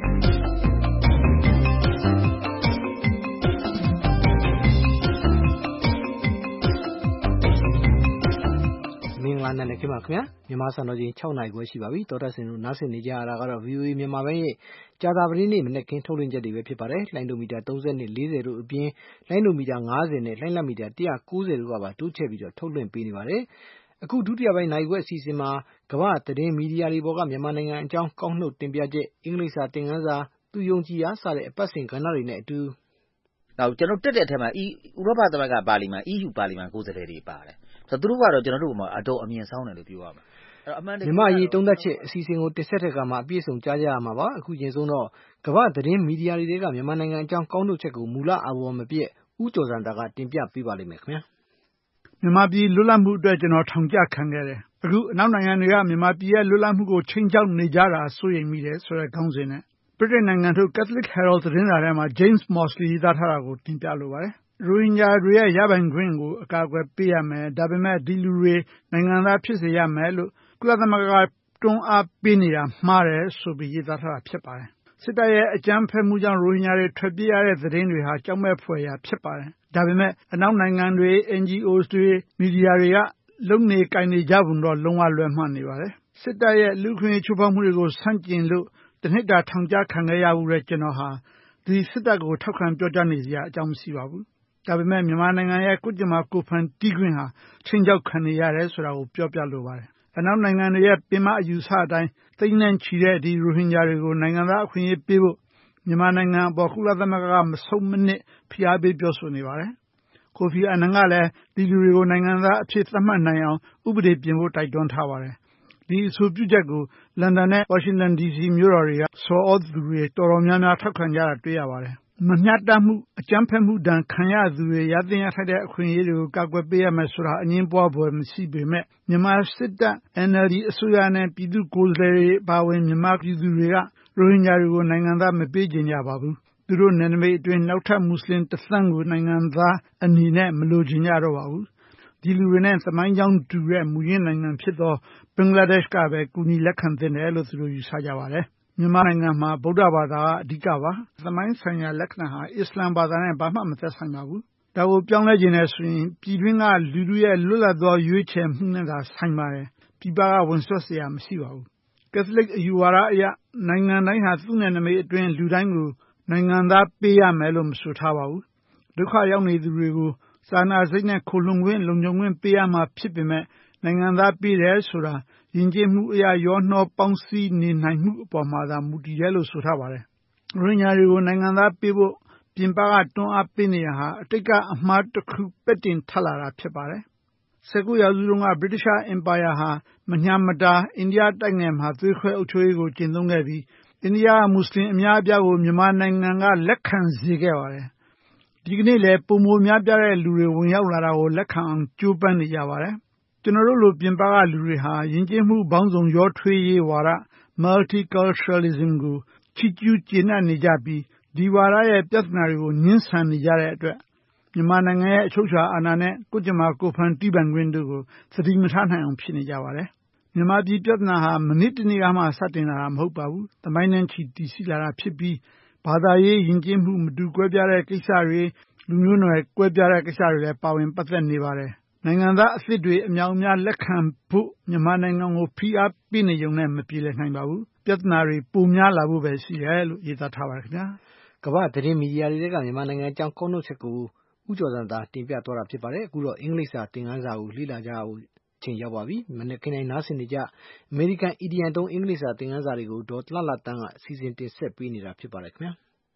မင်္ဂလာနံနက်ခင်းပါခင်ဗျာမြန်မာစံတော်ချိန်6နာရီခွဲရှိပါပြီတော်တက်စင်တို့နားဆင်နေကြရတာကတော့ VOA မြန်မာပိုင်းရဲ့ကြာသပတေးနေ့မနက်ခင်းထုတ်လွှင့်ချက်တွေပဲဖြစ်ပါတယ်လိုင်းဒိုမီတာ30နဲ့40တို့အပြင်လိုင်းဒိုမီတာ50နဲ့လိုင်းလမီတာ190တို့ကပါတိုးချဲ့ပြီးတော့ထုတ်လွှင့်ပေးနေပါတယ်အခုဒုတိယပိုင်းနိုင်ခွဲအစီအစဉ်မှာကမ္ဘာသတင်းမီဒီယာတွေပေါ်ကမြန်မာနိုင်ငံအကြောင်းကောက်နှုတ်တင်ပြချက်အင်္ဂလိပ်စာသင်ခန်းစာသူယုံကြည်ရာစတဲ့အပတ်စဉ်ကဏ္ဍတွေနဲ့အတူနောက်ကျွန်တော်တက်တဲ့အထက်မှာဥရောပသမဂ္ဂပါလီမန် EU ပါလီမန်ကိုယ်စားလှယ်တွေပါတယ်ဆိုတော့သူတို့ကတော့ကျွန်တော်တို့အတော်အမြင်ဆောင်တယ်လို့ပြောရမှာမြန်မာရေးသုံးသက်ချက်အစီအစဉ်ကိုတင်ဆက်တဲ့ကမှာအပြည့်စုံကြားကြရမှာပါအခုချင်းဆုံးတော့ကမ္ဘာသတင်းမီဒီယာတွေကမြန်မာနိုင်ငံအကြောင်းကောက်နှုတ်ချက်ကိုမူလအဘော်မပြည့်ဦးကျော်စံတာကတင်ပြပေးပါလိမ့်မယ်ခင်ဗျာမြန်မာပြည်လွတ်လပ်မှုအတွက်ကျွန်တော်ထောင်ကျခံခဲ့တယ်အခုအနောက်နိုင်ငံတွေကမြန်မာပြည်ရဲ့လွတ်လပ်မှုကိုချိန်ချောက်နေကြတာစိုးရိမ်မိတယ်ဆိုတဲ့ခေါင်းစဉ်နဲ့ဗြိတိန်နိုင်ငံထုတ် Catholic Herald သတင်းစာထဲမှာ James Mosley ရေးသားထားတာကိုတင်ပြလိုပါတယ်ရိုဟင်ဂျာတွေရဲ့ရပိုင်ခွင့်ကိုအကာအကွယ်ပေးရမယ်ဒါပေမဲ့ဒီလူတွေနိုင်ငံသားဖြစ်စေရမယ်လို့ကုလသမဂ္ဂကတွန်းအားပေးနေတာမှားတယ်ဆိုပြီးရေးသားထားတာဖြစ်ပါတယ်စစ်တပ်ရဲ့အကြမ်းဖက်မှုကြောင့်ရိုဟင်ဂျာတွေထွက်ပြေးရတဲ့သတင်းတွေဟာကြောက်မဲ့ဖွယ်ရာဖြစ်ပါတယ်ဒါပေမဲ့အနောက်နိုင်ငံတွေ NGOs တွေမီဒီယာတွေကလုံနေကိုင်နေကြပုံတော့လုံးဝလွဲမှားနေပါတယ်စစ်တပ်ရဲ့လူခွင့်ချိုးဖောက်မှုတွေကိုဆန့်ကျင်လို့တနှစ်တာထောင်ကျခံခဲ့ရမှုတဲ့ကျွန်တော်ဟာဒီစစ်တပ်ကိုထောက်ခံပြောကြားနေစရာအကြောင်းမရှိပါဘူးဒါပေမဲ့မြန်မာနိုင်ငံရဲ့ကုကျမာကိုဖန်တီးခွင့်ဟာချင်းချောက်ခံနေရတယ်ဆိုတာကိုပြောပြလိုပါတယ်အနောက်နိုင်ငံတွေရဲ့ပင်မအယူဆအတိုင်းသိန်းနဲ့ချီတဲ့ဒီရိုဟင်ဂျာတွေကိုနိုင်ငံသားအခွင့်အရေးပေးဖို့မြန်မာနိုင်ငံအပေါ်ကုလသမဂ္ဂကမဆုံးမနစ်ဖိအားပေးပြောဆိုနေပါတယ်ကိုဖီအာနန်ကလည်းဒီလူတွေကိုနိုင်ငံသားအဖြစ်သတ်မှတ်နိုင်အောင်ဥပဒေပြင်ဖို့တိုက်တွန်းထားပါတယ်ဒီအဆိုပြုချက်ကိုလန်ဒန်နဲ့ဝါရှင်တန် DC မြို့တော်တွေကဆော်ဩသူတွေတော်တော်များများထောက်ခံကြတာတွေ့ရပါတယ်မမျှတမှုအကြမ်းဖက်မှုဒဏ်ခံရသူတွေရသင့်ရထိုက်တဲ့အခွင့်အရေးတွေကိုကာကွယ်ပေးရမယ်ဆိုတာအငြင်းပွားဖွယ်မရှိပေမဲ့မြန်မာစစ်တပ် NLD အစိုးရနဲ့ပြည်သူ့ကိုယ်စားလှယ်တွေပါဝင်မြန်မာပြည်သူတွေကရိုဟင်ဂျာတွေကိုနိုင်ငံသားမပေးကြကြပါဘူးသူတို့နယ်နိမိတ်အတွင်းနောက်ထပ်မွတ်စလင်တစ်သန်းကိုနိုင်ငံသားအနေနဲ့မလိုချင်ကြတော့ပါဘူးဒီလူတွေနဲ့သမိုင်းကြောင်းတူတဲ့မူရင်းနိုင်ငံဖြစ်သောဘင်္ဂလားဒေ့ရှ်ကပဲကူညီလက်ခံသင့်တယ်လို့သူတို့ယူဆကြပါတယ်မြန်မာနိုင်ငံမှာဗုဒ္ဓဘာသာကအဓိကပါသမိုင်းဆိုင်ရာလက္ခဏာဟာအစ္စလာမ်ဘာသာနဲ့ဘာမှမသက်ဆိုင်ပါဘူးဒါကိုပြောင်းလဲခြင်းနဲ့ဆိုရင်ပြည်တွင်းကလူတွေရဲ့လွတ်လပ်သောရွေးချယ်မှုနဲ့သာဆိုင်ပါတယ်ပြည်ပကဝန်ဆွတ်เสียမရှိပါဘူးကက်သလစ်အယူဝါဒအရနိုင်ငံတိုင်းဟာသူ့နယ်နိမိတ်အတွင်းလူတိုင်းကိုနိုင်ငံသားပေးရမယ်လို့မဆိုထားပါဘူးဒုက္ခရောက်နေသူတွေကိုစာနာစိတ်နဲ့ခိုလှုံခွင့်လုံခြုံခွင့်ပေးရမှာဖြစ်ပေမဲ့နိုင်ငံသားပေးတယ်ဆိုတာယဉ်ကျေးမှုအရာရောနှောပေါင်းစည်းနေနိုင်မှုအပေါ်မှာသာမူတည်တယ်လို့ဆိုထားပါတယ်ရိုဟင်ဂျာတွေကိုနိုင်ငံသားပေးဖို့ပြင်ပကတွန်းအားပေးနေတာဟာအတိတ်ကအမှားတစ်ခုပက်တင်ထပ်လာတာဖြစ်ပါတယ်19ရာစုတုန်းကဗြိတိရှ်အင်ပါယာဟာမညာမတာအိန္ဒိယတိုက်နယ်မှာသွေးခွဲအုပ်ချုပ်ရေးကိုကျင့်သုံးခဲ့ပြီးအိန္ဒိယမွတ်စလင်အများအပြားကိုမြန်မာနိုင်ငံကလက်ခံစေခဲ့ပါတယ်ဒီကနေ့လည်းပုံမများပြားတဲ့လူတွေဝင်ရောက်လာတာကိုလက်ခံအောင်ကြိုးပမ်းနေကြပါတယ်ကျွန်တော်တို့လိုပြင်ပကလူတွေဟာယဉ်ကျေးမှုပေါင်းစုံရောထွေးရေးဝါဒ multiculturalism ကိုချီးကျူးကျေနပ်နေကြပြီးဒီဝါဒရဲ့ပြဿနာတွေကိုညှင်းဆန်နေကြတဲ့အတွက်မြန်မာနိုင်ငံရဲ့အချုပ်အခြာအာဏာနဲ့ကိုယ်ကျမကိုယ်ဖန်တီးပိုင်ခွင့်တို့ကိုသတိမထားနိုင်အောင်ဖြစ်နေကြပါတယ်မြန်မာပြည်ပြဿနာဟာမနစ်တနေ့ကမှစတင်လာတာမဟုတ်ပါဘူးသမိုင်းနဲ့ချီတည်ရှိလာတာဖြစ်ပြီးဘာသာရေးယဉ်ကျေးမှုမတူကွဲပြားတဲ့ကိစ္စတွေလူမျိုးနွယ်ကွဲပြားတဲ့ကိစ္စတွေလည်းပါဝင်ပတ်သက်နေပါတယ်နိုင်ငံသားအသစ်တွေအများအများလက်ခံဖို့မြန်မာနိုင်ငံကိုဖိအားပေးနေုံနဲ့မပြေလည်နိုင်ပါဘူးပြဿနာတွေပိုများလာဖို့ပဲရှိတယ်လို့ရေးသားထားပါတယ်ခင်ဗျာကမ္ဘာသတင်းမီဒီယာတွေကမြန်မာနိုင်ငံအကြောင်းကောက်နှုတ်ချက်ကိုဦးကျော်စံသာတင်ပြသွားတာဖြစ်ပါတယ်အခုတော့အင်္ဂလိပ်စာသင်ခန်းစာကိုလေ့လာကြအောင်ချိန်ရောက်ပါပြီမနေ့ကနေ့နားဆင်နေကြအမေရိကန်အီဒီယံသုံးအင်္ဂလိပ်စာသင်ခန်းစာတွေကိုဒေါ်လှလှတန်းကစီစဉ်တင်ဆက်ပေးနေတာဖြစ်ပါတယ်ခင်ဗျာ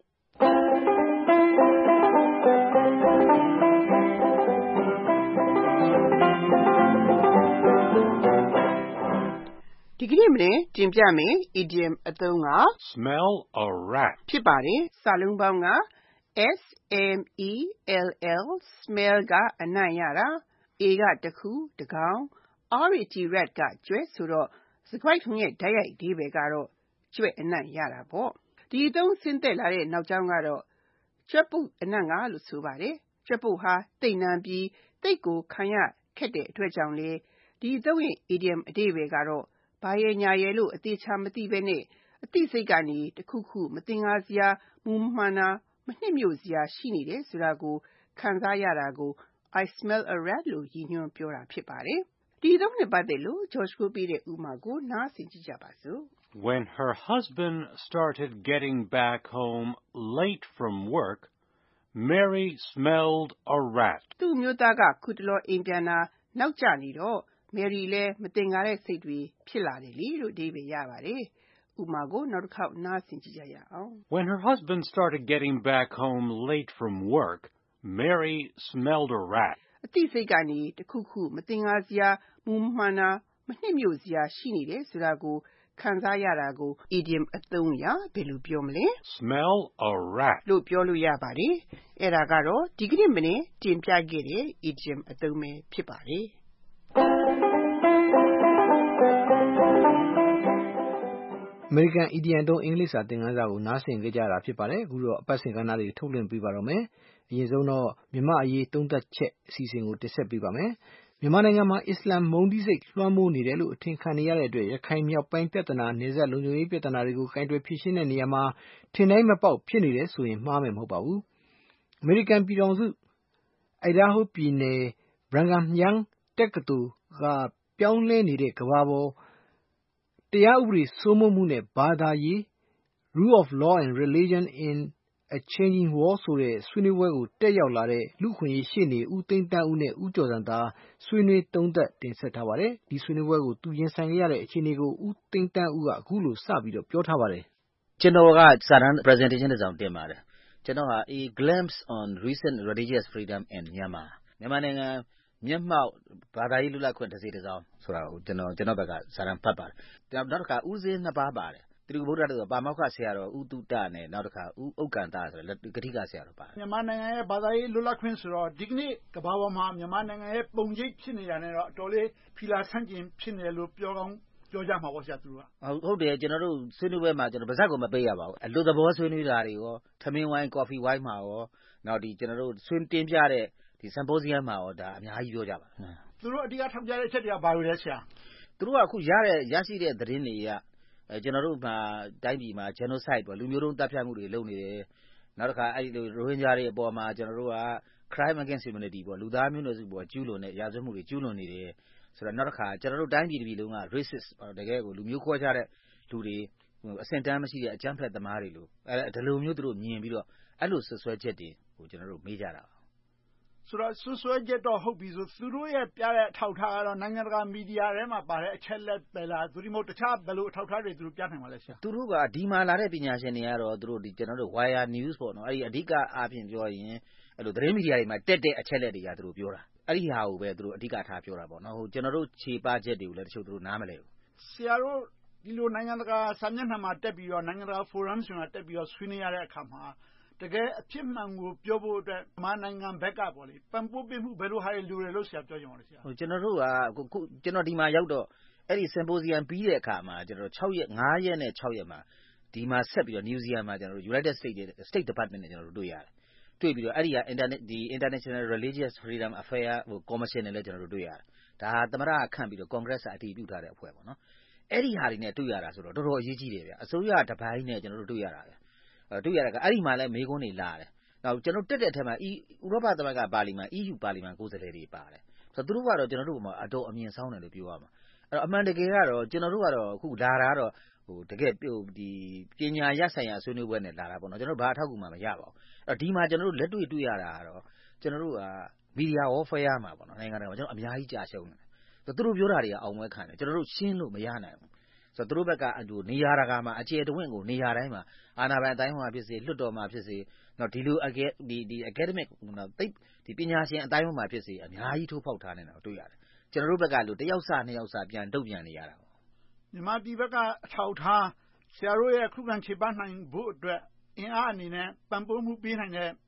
ဒီကနေ့မနေ့တင်ပြမယ် idiom အသုံးက smell a rat ဖြစ်ပါတယ်စာလုံးပေါင်းက S-M-E-L-L smell ကအနံ့ရတာ A ကတစ်ခုတစ်ကောင် rat ကကျွဲဆိုတော့စကားထုံးရဲ့ဓာတ်ရိုက်အဓိပ္ပာယ်ကတော့ကျွဲအနံ့ရတာပေါ့ဒီအသုံးဆင်းသက်လာတဲ့နောက်ကြောင်းကတော့ကျွဲပုတ်အနံ့ကလို့ဆိုပါတယ်ကျွဲပုတ်ဟာတိတ်နံပြီးတိတ်ကိုခံရခက်တဲ့အတွက်ကြောင့်လေဒီအသုံးရဲ့ idiom အဓိပ္ပာယ်ကတော့ဘာရဲ့ညာရဲ့လို့အသေးချာမသိဘဲနဲ့အသိစိတ်ကနေတခုခုမသင်္ကာစရာမူမှန်တာမနှစ်မြို့စရာရှိနေတယ်ဆိုတာကိုခံစားရတာကို I smell a rat လို့ရည်ညွှန်းပြောတာဖြစ်ပါတယ်ဒီအသုံးနဲ့ပတ်သက်လို့ George ကိုပေးတဲ့ဥပမာကိုနားဆင်ကြည့်ကြပါစို့ When her husband started getting back home late from work, Mary smelled a rat. သူ့မျိုးသားကခုတလောအိမ်ပြန်တာနောက်ကျနေတော့ Mary လည်းမသင်္ကာတဲ့စိတ်တွေဖြစ်လာတယ်လေလို့အဓိပ္ပာယ်ရပါတယ်ဥပမာကိုနောက်တစ်ခေါက်နားဆင်ကြည့်ကြရအောင် When her husband started getting back home late from work, Mary smelled a rat. အသိစိတ်ကနေတခုခုမသင်္ကာစရာမူမှန်တာမနှစ်မြို့စရာရှိနေတယ်ဆိုတာကိုခံစားရတာကို idiom အသုံးအရဘယ်လိုပြောမလဲ Smell a rat လို့ပြောလို့ရပါတယ်အဲ့ဒါကတော့ဒီကနေ့မနေ့တင်ပြခဲ့တဲ့ idiom အသုံးပဲဖြစ်ပါတယ် American Idiom သုံးအင်္ဂလိပ်စာသင်ခန်းစာကိုနားဆင်ကြတာဖြစ်ပါတယ်အခုတော့အပတ်စဉ်ကဏ္ဍတွေထုတ်လွှင့်ပေးပါတော့မယ်အရင်ဆုံးတော့မြန်မာအရေးသုံးသပ်ချက်အစီအစဉ်ကိုတင်ဆက်ပေးပါမယ်မြန်မာနိုင်ငံမှာအစ္စလာမ်မုန်းတီးစိတ်လွှမ်းမိုးနေတယ်လို့အထင်ခံနေရတဲ့အတွက်ရခိုင်မြောက်ပိုင်းပြဿနာနယ်စပ်လုံခြုံရေးပြဿနာတွေကိုကိုင်တွယ်ဖြေရှင်းတဲ့နေရာမှာထင်တိုင်းမပေါက်ဖြစ်နေတယ်ဆိုရင်မှားမယ်မဟုတ်ပါဘူးအမေရိကန်ပြည်ထောင်စု Idaho ပြည်နယ် Brigham Young တက္ကသိုလ်ကပြောင်းလဲနေတဲ့ကမ္ဘာပေါ်တရားဥပဒေစိုးမိုးမှုနဲ့ဘာသာရေး Rule of Law and Religion in a Changing World ဆိုတဲ့ဆွေးနွေးပွဲကိုတက်ရောက်လာတဲ့လူ့အခွင့်အရေးရှေ့နေဦးသိန်းသန်းဦးနဲ့ဦးကျော်ဇံသာဆွေးနွေးသုံးသပ်တင်ဆက်ထားပါတယ်ဒီဆွေးနွေးပွဲကိုသူရင်ဆိုင်ရတဲ့အခြေအနေကိုဦးသိန်းသန်းဦးကအခုလိုစပြီးတော့ပြောထားပါတယ်ကျွန်တော်ကစာတမ်း presentation တစ်စောင်တင်ပါတယ်ကျွန်တော်ဟာ A glimpse on recent religious freedom in Myanmar မြန်မာနိုင်ငံမျက်မှောက်ဘာသာရေးလွတ်လပ်ခွင့်တစ်စီတစ်စောင်းဆိုတာကိုကျွန်တော်ဘက်ကစာတမ်းဖတ်ပါတယ်နောက်တစ်ခါဦးစင်းနှစ်ပါးပါတယ်သူဗုဒ္ဓတော်ပါမောက္ခဆရာတော်ဦးတုတနဲ့နောက်တစ်ခါဦးဥက္ကန္တဆိုတဲ့ဂတိကဆရာတော်ပါတယ်မြန်မာနိုင်ငံရဲ့ဘာသာရေးလွတ်လပ်ခွင့်ဆိုတော့ဒီကနေ့ကမ္ဘာပေါ်မှာမြန်မာနိုင်ငံရဲ့ပုံရိပ်ဖြစ်နေတာနဲ့တော့အတော်လေးဖီလာဆန့်ကျင်ဖြစ်နေလို့ပြောကောင်းပြောကြမှာပေါ့ဆရာသူကဟုတ်တယ်ကျွန်တော်တို့ဆွေးနွေးပွဲမှာကျွန်တော်ဗဇက်ကိုမပေးရပါဘူးအလို့သဘောဆွေးနွေးတာတွေရောထမင်းဝိုင်းကော်ဖီဝိုင်းမှာရောနောက်ဒီကျွန်တော်တို့ဆွေးတင်ပြတဲ့ဒီ symposium မှာရောဒါအများကြီးပြောကြပါသူတို့အဓိကထောက်ပြတဲ့အချက်တွေကဘာတွေလဲဆရာသူတို့ကအခုရရှိတဲ့သတင်းတွေကကျွန်တော်တို့မှာတိုင်းပြည်မှာ genocide ပေါ့လူမျိုးတုံးတပ်ဖြတ်မှုတွေလုပ်နေတယ်နောက်တစ်ခါအဲ့ဒီရိုဟင်ဂျာတွေအပေါ်မှာကျွန်တော်တို့က crime against humanity ပေါ့လူသားမျိုးနွယ်စုပေါ်ကျူးလွန်တဲ့ရာဇဝတ်မှုတွေကျူးလွန်နေတယ်ဆိုတော့နောက်တစ်ခါကျွန်တော်တို့တိုင်းပြည်တစ်ပြည်လုံးက racist တကယ်ကိုလူမျိုးခွဲခြားတဲ့လူတွေအဆင့်တန်းမရှိတဲ့အကြမ်းဖက်သမားတွေလို့ဒီလိုမျိုးသူတို့မြင်ပြီးတော့အဲ့လိုဆွဆွဲချက်တွေကိုကျွန်တော်တို့မေးကြတာဆိုတော့ဆွဆွဲချက်တော့ဟုတ်ပြီဆိုသူတို့ရဲ့ပြတဲ့အထောက်အထားကတော့နိုင်ငံတကာမီဒီယာထဲမှာပါတဲ့အချက်လက်ပဲလားသူတို့မဟုတ်တခြားဘယ်လိုအထောက်အထားတွေသူတို့ပြနိုင်ပါလဲဆရာသူတို့ကဒီမှာလာတဲ့ပညာရှင်တွေကတော့သူတို့ဒီကျွန်တော်တို့ Wire News ပေါ့နော်အဲ့ဒီအဓိကအားဖြင့်ပြောရင်အဲ့လိုသတင်းမီဒီယာတွေမှာတက်တဲ့အချက်လက်တွေကသူတို့ပြောတာအဲ့ဒီဟာကိုပဲသူတို့အဓိကထားပြောတာပေါ့နော်ဟိုကျွန်တော်တို့ခြေပချက်တွေကိုလည်းတချို့သူတို့နားမလဲဘူးဆရာတို့ဒီလိုနိုင်ငံတကာစာမျက်နှာမှာတက်ပြီးတော့နိုင်ငံတကာ forum တွေမှာတက်ပြီးတော့ဆွေးနွေးရတဲ့အခါမှာတကယ်အဖြစ်မှန်ကိုပြောဖို့အတွက်မြန်မာနိုင်ငံဘက်ကပေါ့လေပံ့ပိုးပေးမှုဘယ်လိုဟာတွေလိုတယ်လို့ဆရာပြောကြပါဦးဆရာကျွန်တော်တို့ကကျွန်တော်ဒီမှာရောက်တော့အဲ့ဒီ symposium ပြီးတဲ့အခါမှာကျွန်တော်5ရက်နဲ့6ရက်မှာဒီမှာဆက်ပြီးတော့ New Zealand မှာကျွန်တော်တို့ United State Department နဲ့ကျွန်တော်တို့တွေ့ရတယ်တွေ့ပြီးတော့အဲ့ဒီက International Religious Freedom Affair ဟို Commission နဲ့လည်းကျွန်တော်တို့တွေ့ရတယ်ဒါဟာသမ္မတကခန့်ပြီးတော့ Congress ကအတည်ပြုထားတဲ့အဖွဲ့ပေါ့နော်အဲ့ဒီဟာတွေနဲ့တွေ့ရတာဆိုတော့တော်တော်အရေးကြီးတယ်ဗျအစိုးရတပိုင်းနဲ့ကျွန်တော်တို့တွေ့ရတာဗျတွေ့ရတာကအဲ့ဒီမှာလည်းမေးခွန်းတွေလာတယ်နောက်ကျွန်တော်တက်တဲ့အထက်မှာဥရောပသမဂ္ဂပါလီမန် EU ပါလီမန်ကိုယ်စားလှယ်တွေပါတယ်ဆိုတော့သူတို့ကတော့ကျွန်တော်တို့ကအတော်အမြင်ဆောင်တယ်လို့ပြောရမှာအဲ့တော့အမှန်တကယ်ကတော့ကျွန်တော်တို့ကတော့အခုလာတာကတော့ဟိုတကယ်ဒီပညာရပ်ဆိုင်ရာဆွေးနွေးပွဲနဲ့လာတာပေါ့နော်ကျွန်တော်တို့ဘာအထောက်အကူမှမရပါဘူးအဲ့ဒီမှာကျွန်တော်တို့လက်တွေ့ရတာကတော့ကျွန်တော်တို့ကမီဒီယာ warfare မှာပေါ့နော်နိုင်ငံတကာမှာကျွန်တော်အများကြီးကြာရှုံးတယ်သူတို့ပြောတာတွေကအောင်ပွဲခံတယ်ကျွန်တော်တို့ရှင်းလို့မရနိုင်ဘူးဆိုတော့သူတို့ဘက်ကနေရာတကာမှာအကျယ်တဝင့်ကိုနေရာတိုင်းမှာအာဏာပိုင်အတိုင်းမှာဖြစ်စေလွှတ်တော်မှာဖြစ်စေနော်ဒီလိုဒီ academic နော်ဒီပညာရှင်အတိုင်းမှာဖြစ်စေအများကြီးထိုးဖောက်ထားနေတာကိုတွေ့ရတယ်ကျွန်တော်တို့ဘက်ကလို့တယောက်စနှစ်ယောက်စပြန်တုတ်ပြန်နေရတာပေါ့မြန်မာပြည်ဘက်ကအထောက်ထားဆရာတို့ရဲ့ခုခံခြေပနိုင်ဖို့အတွက်အင်အားအနေနဲ့ပံ့ပိုးမှုပေးနိုင်တဲ့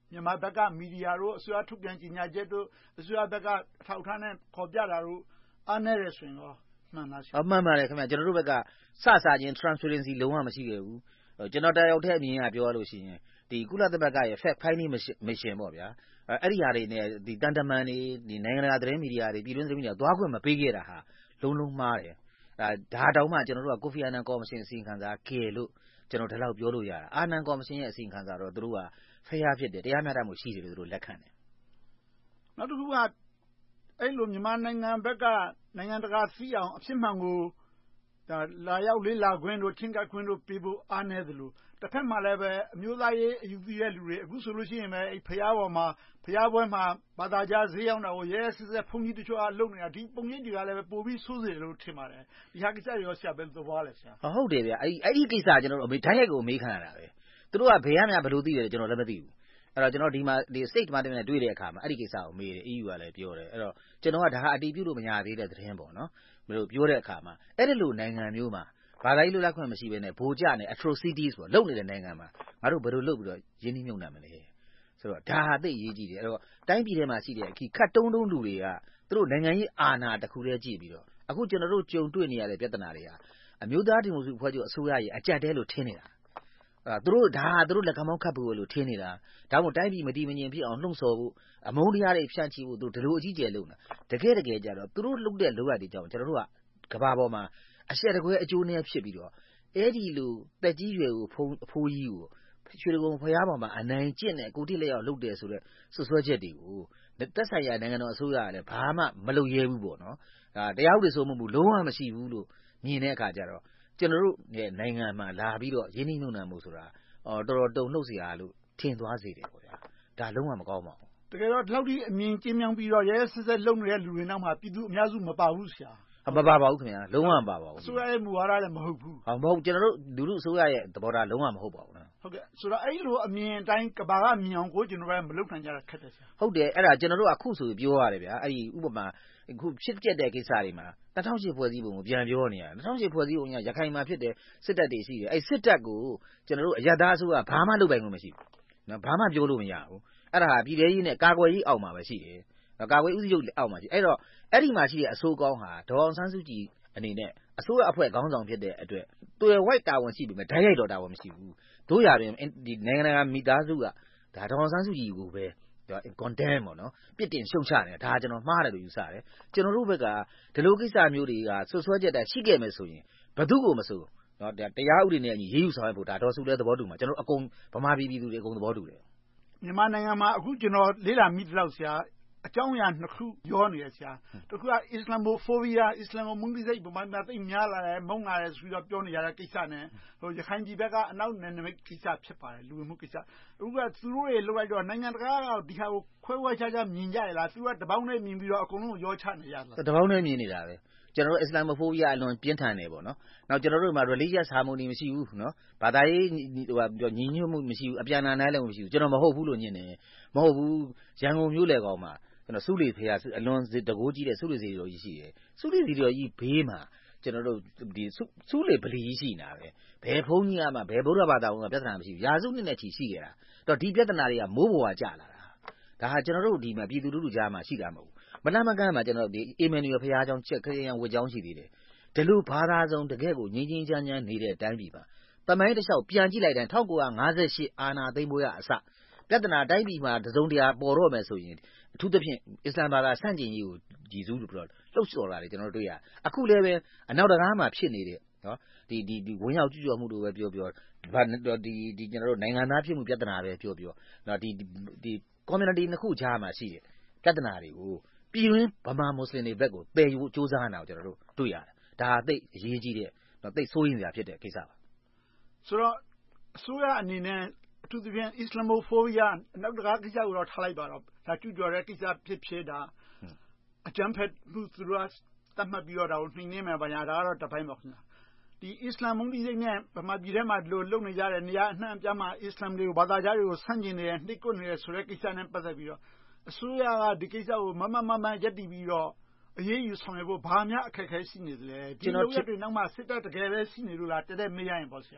မြန်မာဘက်ကမီဒီယာတို့အစိုးရထုတ်ပြန်ကြေညာချက်တို့အစိုးရဘက်ကထောက်ထားနဲ့ခေါ်ပြတာတို့အားနည်းတယ်ဆိုရင်ရောမှန်လားဆရာမှန်ပါတယ်ခင်ဗျကျွန်တော်တို့ဘက်ကစချင်း transparency လုံးဝမရှိခဲ့ဘူးကျွန်တော်တယောက်တည်းအမြင်ကပြောရလို့ရှိရင်ဒီကုလသမဂ္ဂရဲ့ fact finding mission ပေါ့ဗျာအဲ့ဒီဟာတွေနဲ့ဒီတန်တမန်တွေဒီနိုင်ငံတကာသတင်းမီဒီယာတွေပြည်တွင်းသတင်းမီဒီယာသွားခွင့်မပေးခဲ့တာဟာလုံးမှားတယ်ဒါတောင်မှကျွန်တော်တို့ကကိုဖီအာနန်ကော်မရှင်အစီရင်ခံစာကဲလို့ကျွန်တော်ဒီလောက်ပြောလို့ရတာအာနန်ကော်မရှင်ရဲ့အစီရင်ခံစာတော့သူတို့ကfair ဖြစ်တယ်တရားမျှတမှုရှိတယ်လို့သူတို့လက်ခံတယ်နောက်တစ်ခုကအဲ့လိုမြန်မာနိုင်ငံဘက်ကနိုင်ငံတကာသိအောင်အဖြစ်မှန်ကိုလာရောက်လေ့လာခွင့်တို့ချင်းကပ်ခွင့်တို့ပေးဖို့အားနည်းသလိုတစ်ဖက်မှာလည်းပဲအမျိုးသားရေးအယူသီးတဲ့လူတွေအခုဆိုလို့ရှိရင်ပဲအဲ့ဖျားပေါ်မှာဖျားပွဲမှာဘာသာကြားဈေးရောက်တာကိုရဲစစ်စစ်ဖုန်ကြီးတချို့အလုပ်နေတာဒီပုံရိပ်တွေကလည်းပဲပိုပြီးဆိုးစေတယ်လို့ထင်ပါတယ်ဒီဟာကိစ္စရောဆရာပဲသဘောလဲဆရာဟုတ်တယ်ဗျအဲ့ဒီကိစ္စကျွန်တော်တို့ဓာတ်ရိုက်ကိုအမေးခံရတာပဲသူတို့ကဘယ်ရများဘယ်လိုသိတယ်ကျွန်တော်လည်းမသိဘူးအဲ့တော့ကျွန်တော်ဒီမှာဒီ State Department နဲ့တွေ့တဲ့အခါမှာအဲ့ဒီကိစ္စကိုမေးတယ် EU ကလည်းပြောတယ်အဲ့တော့ကျွန်တော်ကဒါဟာအတည်ပြုလို့မရသေးတဲ့သတင်းပေါ့နော်ဘယ်လိုပြောတဲ့အခါမှာအဲ့ဒီလိုနိုင်ငံမျိုးမှာဘာသာရေးလွတ်လပ်ခွင့်မရှိဘဲနဲ့ဗိုလ်ကျနဲ့ atrocities ပေါ့လုပ်နေတဲ့နိုင်ငံမှာငါတို့ဘယ်လိုလုပ်ပြီးတော့ရင်းနှီးမြှုပ်နှံမလဲဆိုတော့ဒါဟာသိအရေးကြီးတယ်အဲ့တော့တိုင်းပြည်ထဲမှာရှိတဲ့အခီခတ်တုံးလူတွေကသူတို့နိုင်ငံရေးအာဏာတစ်ခုတည်းကြည့်ပြီးတော့အခုကျွန်တော်တို့ကြုံတွေ့နေရတဲ့ပြဿနာတွေဟာအမျိုးသားဒီမိုကရေစီအဖွဲ့ချုပ်အစိုးရရဲ့အကြက်တဲလို့ထင်နေတာသူတို့ဒါဟာသူတို့လက်ကမောင်းခတ်ဖို့လို့ထင်နေတာဒါမှမဟုတ်တိုင်းပြည်မတည်မငြိမ်ဖြစ်အောင်လှုံ့ဆော်ဖို့အမုန်းတရားတွေဖြန့်ချိဖို့သူဒီလိုအကြီးကျယ်လုပ်နေတာတကယ်ကြတော့သူတို့လုပ်တဲ့လုပ်ရတဲ့ကြောင့်ကျွန်တော်တို့ကကဘာပေါ်မှာအရှက်တကွဲအကျိုးနည်းဖြစ်ပြီးတော့အဲ့ဒီလိုတက်ကြီးရွယ်ကိုအဖိုးကြီးကိုရွှေကုံဖျားပေါ်မှာအနိုင်ကျင့်တဲ့ကိုတိလက်ရောက်လုပ်တယ်ဆိုတော့ဆွဆွဲချက်တွေကိုတက်ဆိုင်ရာနိုင်ငံတော်အစိုးရကလည်းဘာမှမလုပ်ရဲဘူးပေါ့နော်ဒါတရားဥပဒေစိုးမိုးမှုလုံးဝမရှိဘူးလို့မြင်တဲ့အခါကျတော့ကျွန်တော်တို့ရဲ့နိုင်ငံမှာလာပြီးတော့ရင်းနှီးမြှုပ်နှံမှုဆိုတာတော်တော်တုံ့နှုတ်စရာလို့ထင်သွားစေတယ်ပေါ့ဗျာဒါလုံးဝမကောင်းပါဘူးတကယ်တော့ဒီလောက်ဒီအမြင်ကျင်းမြောင်းပြီးတော့ရဲစစ်စစ်လုပ်နေတဲ့လူတွေနောက်မှာပြည်သူအများစုမပါဘူးဆရာမပါပါဘူးခင်ဗျာလုံးဝမပါပါဘူးအစိုးရရဲ့မူဝါဒလည်းမဟုတ်ဘူးမဟုတ်ကျွန်တော်တို့လူထုအစိုးရရဲ့သဘောထားလုံးဝမဟုတ်ပါဘူးဟုတ်ကဲ့ဆိုတော့အဲ့လိုအမြင်အတိုင်းကဘာကမြင်အောင်ကိုကျွန်တော်ကမလုပ်နိုင်ကြတာခက်တယ်ဆရာဟုတ်တယ်အဲ့ဒါကျွန်တော်တို့အခုဆိုပြောရတယ်ဗျာအဲ့ဒီဥပမာအခုဖြစ်ပျက်တဲ့ကိစ္စတွေမှာ2008ဖွဲ့စည်းပုံကိုပြန်ပြောနေရတယ်2008ဖွဲ့စည်းပုံကရခိုင်မှာဖြစ်တဲ့စစ်တပ်တွေရှိတယ်အဲ့စစ်တပ်ကိုကျွန်တော်တို့အရသာအစိုးရဘာမှလုပ်ပိုင်လို့မရှိဘူးနော်ဘာမှပြောလို့မရဘူးအဲ့ဒါဟာပြည်ထရေးနဲ့ကာကွယ်ရေးအောက်မှာပဲရှိတယ်ကာကွယ်ဦးစီးချုပ်အောက်မှာရှိအဲ့တော့အဲ့ဒီမှာရှိတဲ့အစိုးကောင်းဟာဒေါ်အောင်ဆန်းစုကြည်အနေနဲ့အစိုးရအဖွဲ့ခေါင်းဆောင်ဖြစ်တဲ့အတွက်တွယ်ဝိုက်တာဝန်ရှိပြီမဲ့ဓာတ်ရိုက်တော်တာဝန်မရှိဘူးတို့ရပြင်ဒီနိုင်ငံတကာမိသားစုကဒါဒေါ်အောင်ဆန်းစုကြည်ကိုပဲcondemn ပေါ့နော်ပြစ်တင်ရှုံချနေတာဒါကျွန်တော်မှားတယ်လို့ယူဆတယ်ကျွန်တော်တို့ဘက်ကဒီလိုကိစ္စမျိုးတွေကဆွဆွဲချက်တာရှိခဲ့မယ်ဆိုရင်ဘယ်သူကိုမဆိုနော်တရားဥပဒေနဲ့အညီရေးယူဆောင်ရဖို့ဒါတော်စုလဲသဘောတူမှာကျွန်တော်အကုန်ဗမာပြည်သူတွေအကုန်သဘောတူတယ်မြန်မာနိုင်ငံမှာအခုကျွန်တော်လေ့လာမိတဲ့လောက်ဆရာအကြောင်းအရာနှစ်ခုပြောနေရဆရာတစ်ခုက Islamophobia အစ္စလာမ်မုန်းတိစိတ်ဗမာပြည်သိများလာတယ်မုန်းလာတယ်ဆိုတော့ပြောနေကြတဲ့ကိစ္စနဲ့ဟိုရခိုင်ပြည်ဘက်ကအနောက်နယ်နိမိတ်ကိစ္စဖြစ်ပါတယ်လူမှုကိစ္စအခုကသူတို့တွေလောက်လိုက်တော့နိုင်ငံတကာကဒီဟာကိုခွဲဝဲခြားခြားမြင်ကြရလားသူကတပေါင်းနဲ့မြင်ပြီးတော့အကုန်လုံးကိုရောချနေရလားတပေါင်းနဲ့မြင်နေတာပဲကျွန်တော်တို့ Islamophobia အလွန်ပြင်းထန်တယ်ပေါ့နော်နောက်ကျွန်တော်တို့မှာ religious harmony မရှိဘူးနော်ဘာသာရေးညီညွတ်မှုမရှိဘူးအပြန်အလှန်နိုင်လည်းမရှိဘူးကျွန်တော်မဟုတ်ဘူးလို့ညင်တယ်မဟုတ်ဘူးရန်ကုန်မြို့လေကောင်မှာကျွန်တော်စုလီဖေးအလွန်တကိုးကြီးတဲ့စုလီစီတော်ကြီးရှိတယ်စုလီစီတော်ကြီးဘေးမှာကျွန်တော်တို့ဒီစုလီဗလီကြီးရှိနေတာပဲဘယ်ဘုန်းကြီးကမှဘယ်ဗုဒ္ဓဘာသာဝင်ကပြဿနာမရှိဘူးရာစုနှစ်နဲ့ချီရှိခဲ့တာတော့ဒီပြဿနာတွေကမိုးပေါ်ကကြာလာတာဒါဟာကျွန်တော်တို့ဒီမှာပြည်သူလူထုကြားမှာရှိတာမဟုတ်ဘူးမနှမကန်းမှာကျွန်တော်ဒီအေမန်နျူယ်ဖရားကျောင်းချက်ခရစ်ယာန်ဝတ်ကျောင်းရှိသေးတယ်ဒီလိုဘာသာစုံတကယ်ကိုငြိမ်းချမ်းနေတဲ့တိုင်းပြည်မှာတမိုင်းတစ်လျှောက်ပြန်ကြည့်လိုက်တဲ့1958အာဏာသိမ်းပွဲကအစပြဿနာတိုင်းပြည်မှာတစုံတရာပေါ်တော့မယ်ဆိုရင်အထူးသဖြင့်အစ္စလာမ်ဘာသာဆန့်ကျင်ရေးကိုကြည်စူးလို့ပြောလှုပ်ဆော်လာတယ်ကျွန်တော်တို့တွေ့ရအခုလည်းပဲအနောက်တကားမှာဖြစ်နေတဲ့နော်ဒီဝင်ရောက်ကျူးကျော်မှုတို့ပဲပြောဒီကျွန်တော်တို့နိုင်ငံသားဖြစ်မှုပြဿနာပဲပြောနော်ဒီ community နှစ်ခုကြားမှာရှိတဲ့ပြဿနာတွေကိုပြည်တွင်းဗမာမွတ်စလင်တွေဘက်ကိုပယ်ယူစ조사နေတာကိုကျွန်တော်တို့တွေ့ရတယ်ဒါသိအရေးကြီးတဲ့သိစိုးရင်စရာဖြစ်တဲ့ကိစ္စပါဆိုတော့အစိုးရအနေနဲ့အထူးသဖြင့် Islamophobia နောက်တကားကိစ္စကိုတော့ထားလိုက်ပါတော့ဒါကျူးကျော်တဲ့ကိစ္စဖြစ်တာအကြမ်းဖက်မှုသူတို့ကတတ်မှတ်ပြီးတော့ဒါကိုနှိမ်နင်းမယ်ပါညာဒါကတော့တစ်ပိုင်းပါခင်ဗျာဒီအစ္စလာမ်မုန်းတိစိတ်နဲ့ဗမာပြည်ထဲမှာဒီလိုလုပ်နေကြတဲ့နေရာအနှံ့အပြားမှာအစ္စလာမ်တွေကိုဘာသာကြားတွေကိုဆန့်ကျင်နေတယ်နှိပ်ကွပ်နေတယ်ဆိုတဲ့ကိစ္စနဲ့ပတ်သက်ပြီးတော့အစိုးရကဒီကိစ္စကိုမရပ်တည်ပြီးတော့အရေးယူဆောင်ရွက်ဖို့ဘာများအခက်အခဲရှိနေသလဲဒီလိုရက်တွေနောက်မှစစ်တပ်တကယ်ပဲရှိနေလို့လားတဲ့မေးရရင်ပေါ့ဆရာ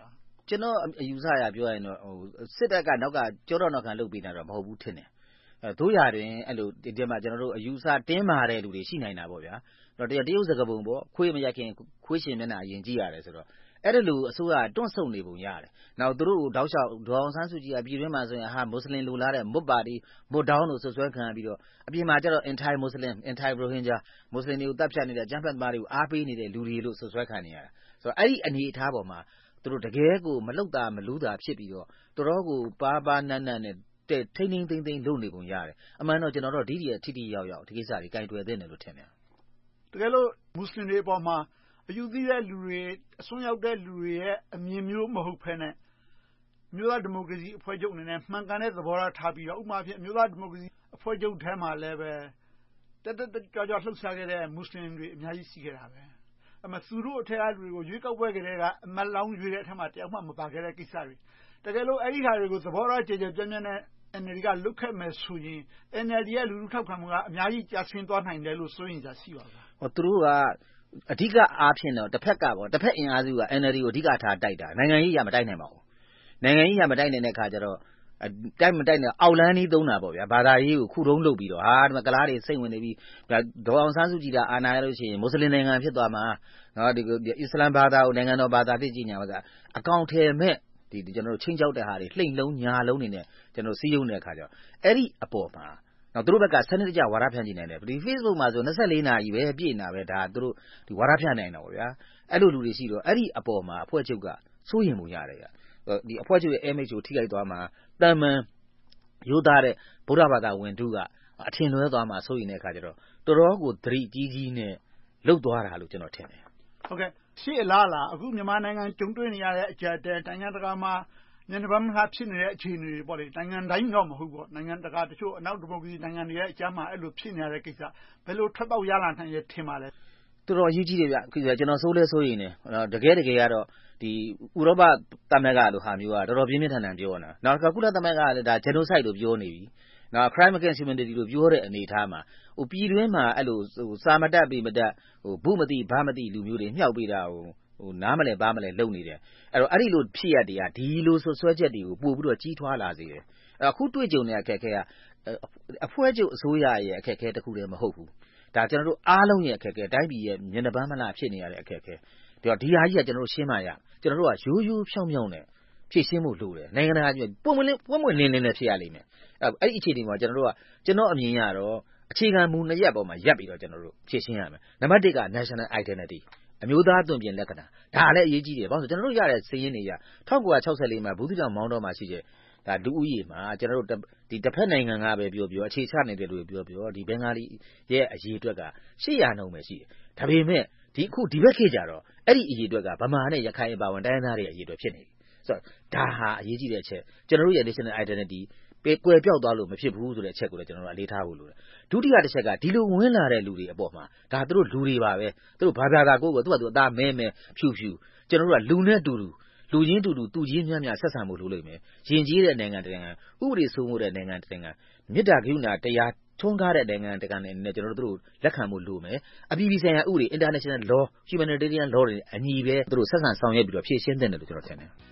ကျွန်တော်အယူဆအရပြောရရင်တော့စစ်တပ်ကနောက်ကကြောတော့နောက်ခံလုပ်ပေးတာတော့မဟုတ်ဘူးထင်တယ်တို့ရတွင်အဲ့လိုဒီမှာကျွန်တော်တို့အယူဆတင်းမာတဲ့လူတွေရှိနိုင်တာပေါ့ဗျာတော့တရုတ်စကားပုံပေါ့ခွေးမရက်ခင်ခွေးရှင်မျက်နှာအရင်ကြည့်ရတယ်ဆိုတော့အဲ့ဒါလိုအစိုးရတွန့်ဆုတ်နေပုံရတယ်နောက်သူတို့တောက်လျှောက်ဒေါအောင်ဆန်းစုကြည်ကပြည်တွင်းမှာဆိုရင်မွတ်စလင်လူလားတဲ့မွတ်ပါတီမွတ်ဒေါင်းလို့ဆွဆွဲခံပြီးတော့အပြင်မှာကျတော့ anti muslim anti rohingya မွတ်စလင်တွေကိုတပ်ဖြတ်နေတဲ့ကျန်းဖက်သမားတွေကိုအားပေးနေတဲ့လူတွေလို့ဆွဆွဲခံနေရတာဆိုတော့အဲ့ဒီအနေအထားပေါ်မှာသူတို့တကယ်ကိုမလှုပ်တာမလူးတာဖြစ်ပြီးတော့တော်တော်ကိုပါနန်းနဲ့ထိန်းသိမ်းလုပ်နေပုံရတယ်အမှန်တော့ကျွန်တော်တို့ဒီထိရောက်ဒီကိစ္စတွေကင်တွယ်သင့်တယ်လို့ထင်တယ်တကယ်လို့မွတ်စလင်တွေအပေါ်မှာအယူသီးတဲ့လူတွေအစွန်းရောက်တဲ့လူတွေရဲ့အမြင်မျိုးမဟုတ်ဘဲနဲ့မြို့သားဒီမိုကရေစီအဖွဲ့ချုပ်အနေနဲ့မှန်ကန်တဲ့သဘောထားပြီးတော့ဥပမာဖြင့်မြို့သားဒီမိုကရေစီအဖွဲ့ချုပ်ထဲမှာလည်းပဲတက်ကြွလှုပ်ရှားခဲ့တဲ့မွတ်စလင်တွေအများကြီးရှိခဲ့တာပဲအမှသူတို့အထက်ကလူတွေကိုရွေးကောက်ပွဲကလေးကအမတ်လောင်းရွေးတဲ့အထက်မှာတယောက်မှမပါခဲ့တဲ့ကိစ္စတွေတကယ်လို့အဲ့ဒီဟာတွေကိုသဘောထားကြည်ကြဲပြန့်ပြန့်နဲ့ NLD ကလုတ်ခဲ့မယ်ဆိုရင် NLD ရဲ့လူထုထောက်ခံမှုကအများကြီးကျဆင်းသွားနိုင်တယ်လို့စိုးရင်ရှိပါလားသူတို့ကအဓိကအားဖြင့်တော့တစ်ဖက်အင်အားစုက NLD ကိုအဓိကထားတိုက်တာနိုင်ငံရေးရမတိုက်နိုင်ပါဘူးနိုင်ငံရေးရမတိုက်နိုင်တဲ့ခါကျတော့တိုက်မတိုက်နဲ့အောက်လန်းကြီးသုံးတာပေါ့ဗျာဘာသာရေးကိုခုတုံးလုပ်ပြီးတော့ဒီမှာကလားတွေစိတ်ဝင်နေပြီးဒေါအောင်ဆန်းစုကြည်ကအာဏာရလို့ရှိရင်မွတ်စလင်နိုင်ငံဖြစ်သွားမှာနော်ဒီအစ္စလမ်ဘာသာကိုနိုင်ငံတော်ဘာသာဖြစ်ကြီးညာပါကအကောင့်ထဲမဲ့ကျွန်တော်တို့ချင်းချောက်တဲ့ဟာတွေလှိမ့်လုံးညာလုံးနေနဲ့ကျွန်တော်စီးရုံတဲ့ခါကျတော့အဲ့ဒီအပေါ်မှာနောက်သူတို့ဘက်ကစနစ်တကျဝါဒဖြန့်ကြည့်နိုင်တယ်ဒီ Facebook မှာဆို24နာရီပဲပြည့်နေတာပဲဒါသူတို့ဒီဝါဒဖြန့်နိုင်တာပေါ့ဗျာအဲ့လိုလူတွေရှိတော့အဲ့ဒီအပေါ်မှာအဖွဲ့ချုပ်ကစိုးရင်မှုရတယ်ဒီအဖွဲ့ချုပ်ရဲ့ image ကိုထိခိုက်သွားမှာတမန်ရိုးသားတဲ့ဗုဒ္ဓဘာသာဝင်တုကအထင်လွဲသွားမှာစိုးရင်တဲ့အခါကျတော့တော်တော်ကိုသတိကြီးနဲ့လှုပ်သွားတာလို့ကျွန်တော်ထင်တယ်ဟုတ်ကဲ့ရှေ့အလားလားအခုမြန်မာနိုင်ငံကြုံတွေ့နေရတဲ့အကြက်တဲနိုင်ငံတကာမှာညနေပိုင်းမှာဖြစ်နေတဲ့အခြေအနေတွေပေါ့လေနိုင်ငံတိုင်းတော့မဟုတ်ဘူးနိုင်ငံတကာတချို့အနောက်ဒီမိုကရေစီနိုင်ငံတွေရဲ့အကြမ်းမှာအဲ့လိုဖြစ်နေရတဲ့ကိစ္စဘယ်လိုထွက်ပေါက်ရလာနိုင်ရထင်ပါလဲတော်တော်အရေးကြီးတယ်ဗျကျွန်တော်စိုးရင်တယ်တကယ်ကတော့ဒီဥရောပသမဂ္ဂလိုဟာမျိုးကတော်တော်ပြင်းပြင်းထန်ထန်ပြောနေတာနောက်ကကုလသမဂ္ဂကလည်းဒါ genocide လို့ပြောနေပြီနောက် crime against humanity လို့ပြောတဲ့အနေအထားမှာပြည်တွင်းမှာအဲ့လိုစာမတက်ပြီးမတက်ဘုမသိဘာမသိလူမျိုးတွေမြှောက်ပေးတာနားမလဲဘာမလဲလုပ်နေတယ်အဲ့ဒီလိုဖြစ်ရတဲ့ဒီလိုဆွဲချက်တွေကိုပို့ပြီးတော့ကြီးထွားလာစေတယ်အခုတွေ့ကြုံတဲ့အခက်အခဲကအဖွဲ့ချုပ်အစိုးရရဲ့အခက်အခဲတစ်ခုတည်းမဟုတ်ဘူးဒါကျွန်တော်တို့အားလုံးရဲ့အခက်အခဲတိုင်းပြည်ရဲ့မျက်နှာပန်းမလားဖြစ်နေရတဲ့အခက်အခဲဒီဟာကြီးကကျွန်တော်တို့ရှင်းမှရကျွန်တော်တို့ကရိုးဖြောင်းနဲ့ဖြည့်ရှင်းဖို့လိုတယ်နိုင်ငံတကာကြီးပွင့်လင်းနဲ့ဖြစ်ရလိမ့်မယ်အဲ့ဒီအခြေအနေမှာကျွန်တော်အမြင်ရတော့အခြေခံမူ2ရပ်ပေါ်မှာရပ်ပြီးတော့ကျွန်တော်တို့ဖြည့်ရှင်းရမယ်နံပါတ်1က national identity အမျိုးသားသွင်ပြင်လက္ခဏာဒါလည်းအရေးကြီးတယ်ဘာလို့ဆိုကျွန်တော်တို့ရတဲ့စည်ရင်းတွေရ1964မှာဘူးသီးတောင်မောင်းတော်မှာရှိတဲ့ဒါလူဦးရေမှာကျွန်တော်တို့ဒီတစ်ဖက်နိုင်ငံကပဲပြောအခြေချနေတယ်လို့ပြောဒီဘင်္ဂါလီရဲ့အရေးအတွက်က800နှုန်းပဲရှိတယ်ဒါပေမဲ့ဒီဘက်ခေတ်ကြတော့အဲ့ဒီအရေးအတွက်ကဗမာနဲ့ရခိုင်ပါဝင်တိုင်းသားတွေအရေးအတွက်ဖြစ်နေပြီဆိုတော့ဒါဟာအရေးကြီးတဲ့အချက်ကျွန်တော်တို့ရဲ့ national identity ကွယ်ပြောက်သွားလို့မဖြစ်ဘူးဆိုတဲ့အချက်ကိုလည်းကျွန်တော်တို့အလေးထားဖို့လိုတယ်ဒုတိယတစ်ချက်ကဒီလိုဝင်လာတဲ့လူတွေအပေါ်မှာဒါသူတို့လူတွေပါပဲသူတို့ဘာသာတာကိုသူကသူအသားမဲဖြူကျွန်တော်တို့ကလူနဲ့တူလူချင်းတူသူချင်းများဆက်ဆံဖို့လိုလိမ့်မယ်ယဉ်ကျေးတဲ့နိုင်ငံတနိုင်ငံဥပဒေစိုးမိုးတဲ့နိုင်ငံတနိုင်ငံမေတ္တာကရုဏာတရားထွန်းကားတဲ့နိုင်ငံတနိုင်ငံနဲ့ကျွန်တော်တို့လက်ခံဖို့လိုမယ်အပြည်ပြည်ဆိုင်ရာဥပဒေ international law humanitarian law တွေအညီပဲသူတို့ဆက်ဆံဆောင်ရွက်ပြီးတော့ဖြည့်ရှင်းတဲ့တယ်လို့ကျွန်တော်ထင်တယ်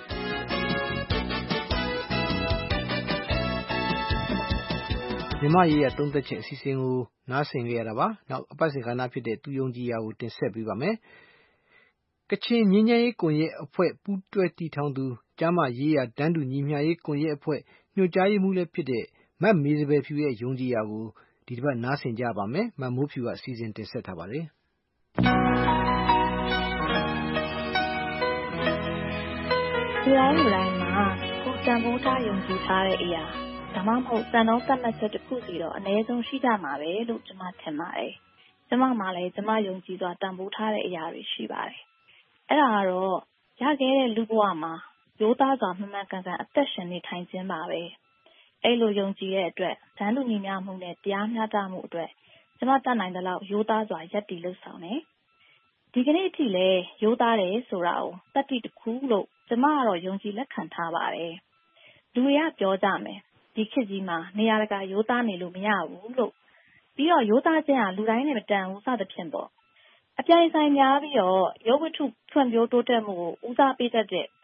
မြန်မာရေးရသုံးသက်ချက်အစီအစဉ်ကိုနားဆင်ကြရတာပါနောက်အပတ်စဉ်ကဏ္ဍဖြစ်တဲ့သူယုံကြည်ရာကိုတင်ဆက်ပေးပါမယ်ကချင်ငြိမ်းချမ်းရေးကွန်ရက်အဖွဲ့ပူးတွဲတည်ထောင်သူကျမ်းမာရေးရာတန်းတူညီမျှရေးကွန်ရက်အဖွဲ့ညွှန်ကြားရေးမှူးလည်းဖြစ်တဲ့မတ်မေစပယ်ဖြူရဲ့ယုံကြည်ရာကိုဒီတစ်ပတ်နားဆင်ကြပါမယ်မတ်မိုးဖြူကစီစဉ်တင်ဆက်ထားပါတယ်ဒီတိုင်းမှာကိုတန်ဖိုးထားယုံကြည်ထားတဲ့အရာဒါမှမဟုတ်စံနှုန်းသတ်မှတ်ချက်တစ်ခုစီတော့အနည်းဆုံးရှိကြမှာပဲလို့ကျွန်မထင်ပါတယ်ကျွန်မမှလည်းကျွန်မယုံကြည်စွာတန်ဖိုးထားတဲ့အရာတွေရှိပါတယ်အဲ့ဒါကတော့ရခဲ့တဲ့လူဘဝမှာရိုးသားစွာမှန်မှန်ကန်ကန်အသက်ရှင်နေထိုင်ခြင်းပါပဲအဲ့လိုယုံကြည်တဲ့အတွက်တန်တူညီမျှမှုနဲ့တရားမျှတမှုအတွက်ကျွန်မတတ်နိုင်တဲ့လောက်ရိုးသားစွာယက်တည်လှုပ်ဆောင်တယ်ဒီကနေ့အထိလည်းရိုးသားတယ်ဆိုတာကိုတတိတစ်ခုလို့ကျွန်မကတော့ယုံကြည်လက်ခံထားပါတယ်လူတွေကပြောကြမယ်ဒီခေတ်ကြီးမှာနေရာတကာရိုးသားနေလို့မရဘူးလို့ပြီးတော့ရိုးသားခြင်းဟာလူတိုင်းနဲ့မတန်ဘူးစသဖြင့်ပေါ့အပြိုင်ဆိုင်များပြီးတော့ရုပ်ဝတ္ထုဖွံ့ဖြိုးတိုးတက်မှုကိုဦးစားပေးတတ်တဲ့အ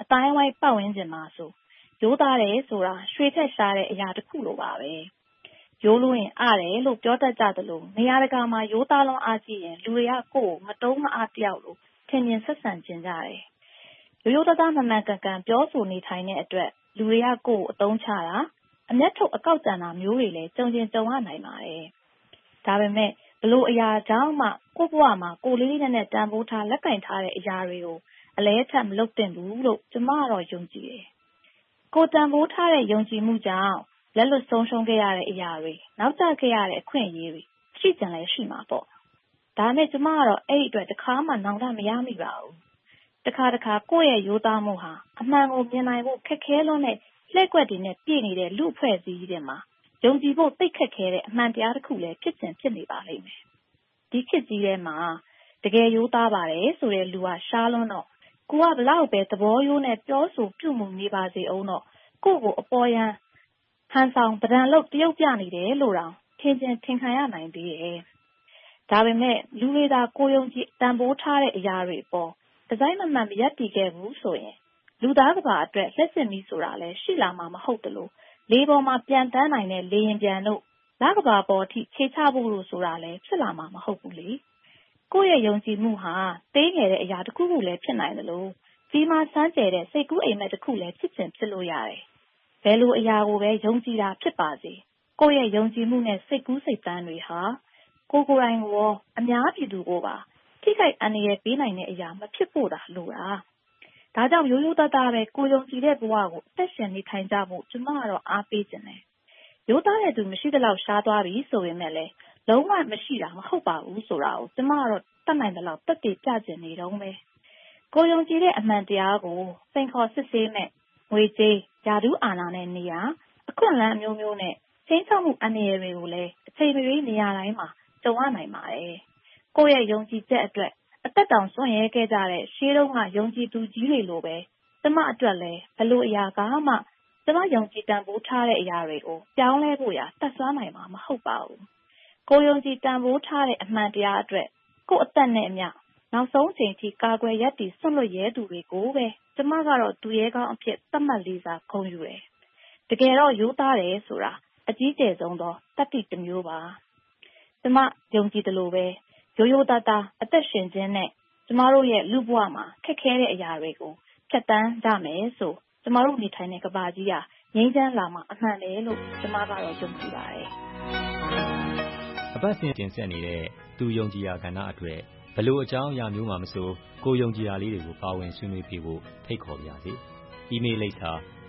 တိုင်းဝိုင်းပတ်ဝန်းကျင်မှာဆိုရိုးသားတယ်ဆိုတာရွှေထက်ရှားတဲ့အရာတစ်ခုလိုပါပဲရိုးလို့ရင်အားတယ်လို့ပြောတတ်ကြသလိုနေရာတကာမှာရိုးသားလွန်အားကြီးရင်လူတွေကကိုယ်ကိုမတုံးမအားတယောက်လို့ထင်မြင်ဆက်ဆံကျင်ကြတယ်ရိုးရိုးသားသားမှန်မှန်ကန်ကန်ပြောဆိုနေထိုင်တဲ့အတွက်လူတွေကကိုယ်ကိုအတုံးချတာအမျက်ထုတ်အကောက်ကြံတာမျိုးတွေလည်းကြုံရနိုင်ပါတယ်ဒါပေမဲ့ဘလို့အရာကြောင့်မှကိုယ့်ဘဝမှာကိုယ်လေးနဲ့တန်ဖိုးထားလက်ကင်ထားတဲ့အရာတွေကိုအလဲထပ်မလုပ်သင့်ဘူးလို့ကျမကတော့ယုံကြည်တယ်ကိုယ်တန်ဖိုးထားတဲ့ယုံကြည်မှုကြောင့်လက်လွတ်ဆုံးရှုံးခဲ့ရတဲ့အရာတွေနောက်ကျခဲ့ရတဲ့အခွင့်အရေးတွေရှိကြလည်းရှိမှာပေါ့ဒါနဲ့ကျမကတော့အဲ့ဒီအတွက်တခါမှနောင်တမရမိပါဘူးတခါကိုယ့်ရဲ့ရိုးသားမှုဟာအမှန်ကိုမြင်နိုင်ဖို့ခက်ခဲလွန်းတဲ့လှည့်ကွက်တွေနဲ့ပြည့်နေတဲ့လူအဖွဲ့အစည်းတွေမှာယုံကြည်ဖို့သိခက်ခဲတဲ့အမှန်တရားတစ်ခုလည်းဖြစ်နေပါလိမ့်မယ်ဒီခေတ်ကြီးထဲမှာတကယ်ရိုးသားပါတယ်ဆိုတဲ့လူကရှားလွန်းတော့ကိုကဘလောက်ပဲသဘောရိုးနဲ့ပြောဆိုပြုမှုနေပါစေအောင်တော့ကိုယ့်ကိုအပေါ်ယံဟန်ဆောင်ပဒံလို့တရုပ်ပြနေတယ်လို့တောင်ထင်ခံရနိုင်သေးတယ်ဒါပေမဲ့လူတွေသာကိုယုံကြည်တန်ဖိုးထားတဲ့အရာတွေပေါ်ဒီဇိုင်းမမှန်မရပ်တည်ခဲ့ဘူးဆိုရင်လူသားကဘာအတွက်လက်စင်ပြီးဆိုတာလဲရှိလာမှာမဟုတ်တလို့လေပေါ်မှာပြန်တန်းနိုင်တဲ့လေရင်ပြန်တို့လကဘာပေါ်အထိခြေချဖို့လို့ဆိုတာလဲဖြစ်လာမှာမဟုတ်ဘူးလေကိုယ့်ရဲ့ယုံကြည်မှုဟာတေးငယ်တဲ့အရာတစ်ခုခုလည်းဖြစ်နိုင်တယ်လို့ဒီမှာစမ်းကြဲတဲ့စိတ်ကူးအိမ်မက်တစ်ခုလည်းဖြစ်လို့ရတယ်ဘယ်လိုအရာကိုပဲယုံကြည်တာဖြစ်ပါစေကိုယ့်ရဲ့ယုံကြည်မှုနဲ့စိတ်ကူးစိတ်သန်းတွေဟာကိုယ်တိုင်ကိုအများပြည်သူကိုပါထိခိုက်အန္တရာယ်ပေးနိုင်တဲ့အရာမဖြစ်ဖို့တာလိုတာဒါကြောင့်ရိုးရိုးသားသားပဲကိုယုံကြည်တဲ့ဘဝကိုအသက်ရှင်နေထိုင်ကြဖို့ကျမကတော့အားပေးခြင်းတယ်ရိုးသားတဲ့သူမရှိသလောက်ရှားသွားပြီဆိုပေမဲ့လည်းလုံးဝမရှိတာမဟုတ်ပါဘူးဆိုတာကိုကျမကတော့တတ်နိုင်သလောက်တက်တည်ပြကျင်နေတော့ပဲကိုယုံကြည်တဲ့အမှန်တရားကိုစိန်ခေါ်စစ်ဆေးမဲ့ငွေကြေးယာတုအာဏာနဲ့နေရာအခွင့်အလမ်းအမျိုးမျိုးနဲ့ချင်းချောက်မှုအန္တရာယ်တွေကိုလည်းအချိန်မရွေးနေရာတိုင်းမှာကြုံရနိုင်ပါတယ်ကိုယ့်ရဲ့ယုံကြည်ချက်အတွက်အသက်တောင်စွန့်ရဲခဲ့ကြတဲ့ရှေးတုန်းကယုံကြည်သူကြီးတွေလိုပဲကျမအတွက်လည်းဘလို့အရာကမှကျမယုံကြည်တန်ဖိုးထားတဲ့အရာတွေကိုပြောင်းလဲဖို့ရတတ်ဆွမ်းနိုင်မှာမဟုတ်ပါဘူးကိုယုံကြည်တန်ဖိုးထားတဲ့အမှန်တရားအတွက်ကိုယ့်အသက်နဲ့အမျှနောက်ဆုံးချိန်ထိကာကွယ်ရပ်တည်ဆွံ့လွတ်ရဲသူတွေကိုပဲကျမကတော့သူရဲကောင်းအဖြစ်သတ်မှတ်လေးစားဂုဏ်ယူတယ်တကယ်တော့ရိုးသားတယ်ဆိုတာအကြီးကျယ်ဆုံးသောတတ္တိတစ်မျိုးပါကျမယုံကြည်တယ်လို့ပဲရိုးရိုးသားသားအသက်ရှင်ခြင်းနဲ့ကျမတို့ရဲ့လူဘဝမှာခက်ခဲတဲ့အရာတွေကိုဖြတ်တန်းကြမယ်ဆိုကျမတို့နေထိုင်တဲ့ကမ္ဘာကြီးဟာငြိမ်းချမ်းလာမှာအမှန်ပဲလို့ကျမကတော့ယုံကြည်ပါတယ်အပတ်စဉ်တင်ဆက်နေတဲ့သူယုံကြည်ရာကဏ္ဍအတွက်ဘလို့အကြောင်းအရာမျိုးမှမဆိုကိုယုံကြည်ရာလေးတွေကိုပါဝင်ဆွေးနွေးပြဖို့ဖိတ်ခေါ်ပါရစေ။ email လိပ်စာ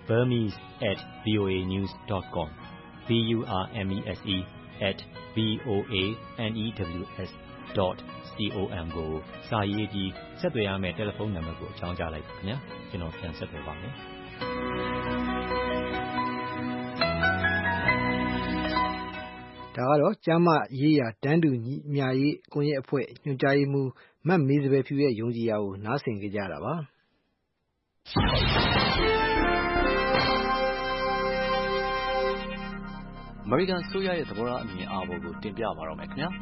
burmese@voanews.com burmese@voanews.com ကိုစာရေးပြီးဆက်သွယ်ရမယ့်တယ်လီဖုန်းနံပါတ်ကိုအကြောင်းကြားလိုက်ပါခင်ဗျာကျွန်တော်ပြန်ဆက်သွယ်ပါမယ်ဒါကတော့ကျမ်းမာရေးရာတန်းတူညီမျှရေးကွန်ရက်အဖွဲ့ညွှန်ကြားရေးမှူးမတ်မေးစပယ်ဖြူရဲ့ယုံကြည်ရာကိုနားဆင်ကြကြတာပါအမေရိကန်ဆိုရရဲ့သဘောထားအမြင်အာဘော်ကိုတင်ပြပါတော့မယ်ခင်ဗျာ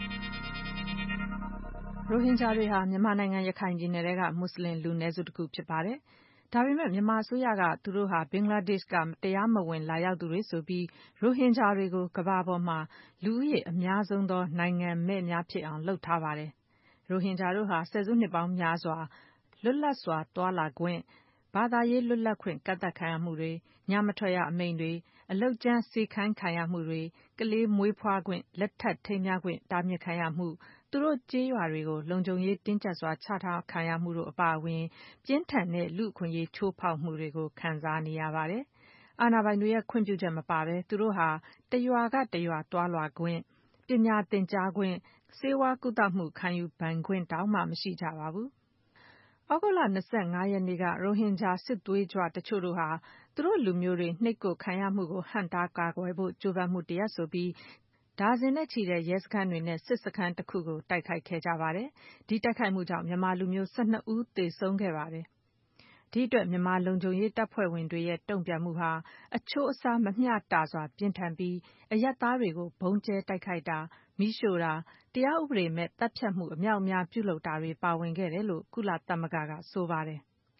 ရိုဟင်ဂျာတွေဟာမြန်မာနိုင်ငံရခိုင်ပြည်နယ်ကမွတ်စလင်လူနည်းစုတစ်ခုဖြစ်ပါတယ်ဒါပေမဲ့မြန်မာအစိုးရကသူတို့ဟာဘင်္ဂလားဒေ့ရှ်ကတရားမဝင်လာရောက်သူတွေဆိုပြီးရိုဟင်ဂျာတွေကိုကမ္ဘာပေါ်မှာလူဦးရေအများဆုံးသောနိုင်ငံမဲ့များဖြစ်အောင်လုပ်ထားပါတယ်။ရိုဟင်ဂျာတို့ဟာဆယ်စုနှစ်ပေါင်းများစွာလွတ်လပ်စွာသွားလာခွင့်ဘာသာရေးလွတ်လပ်ခွင့်ကန့်သတ်ခံရမှုတွေညမထွက်ရအမိန့်တွေအလုပ်ကြမ်းစေခိုင်းခံရမှုတွေကလေးမွေးဖွားခွင့်လက်ထပ်ထိမ်းမြားခွင့်တားမြစ်ခံရမှုသူတို့ကြေးရွာတွေကိုလုံခြုံရေးတင်းကျပ်စွာချထားခံရမှုတို့အပါအဝင်ပြင်းထန်တဲ့လူ့အခွင့်အရေးချိုးဖောက်မှုတွေကိုခံစားနေရပါတယ်။အာဏာပိုင်တွေရဲ့ခွင့်ပြုချက်မပါဘဲသူတို့ဟာတရွာကတရွာသွားလာခွင့်ပညာသင်ကြားခွင့်ဆေးဝါးကုသမှုခံယူပိုင်ခွင့်တောင်မှမရှိကြပါဘူး။ဩဂုတ်လ25ရက်နေ့ကရိုဟင်ဂျာစစ်သွေးကြွတချို့တို့ဟာသူတို့လူမျိုးတွေနှိပ်ကွပ်ခံရမှုကိုဟန့်တားကာကွယ်ဖို့ကြိုးပမ်းမှုတရပ်ဆိုပြီးဒါဇင်နဲ့ချီတဲ့ရဲစခန်းတွေနဲ့စစ်စခန်းတစ်ခုကိုတိုက်ခိုက်ခဲ့ကြပါတယ်။ဒီတိုက်ခိုက်မှုကြောင့်မြန်မာလူမျိုး12ဦးသေဆုံးခဲ့ပါတယ်။ဒီအတွက်မြန်မာလုံခြုံရေးတပ်ဖွဲ့ဝင်တွေရဲ့တုံ့ပြန်မှုဟာအချိုးအစားမမျှတစွာပြင်းထန်ပြီးအရပ်သားတွေကိုဘုံကျဲတိုက်ခိုက်တာမီးရှို့တာတရားဥပဒေမဲ့တပ်ဖြတ်မှုအမြောက်အများပြုလုပ်တာတွေပါဝင်ခဲ့တယ်လို့ကုလသမဂ္ဂကဆိုပါတယ်။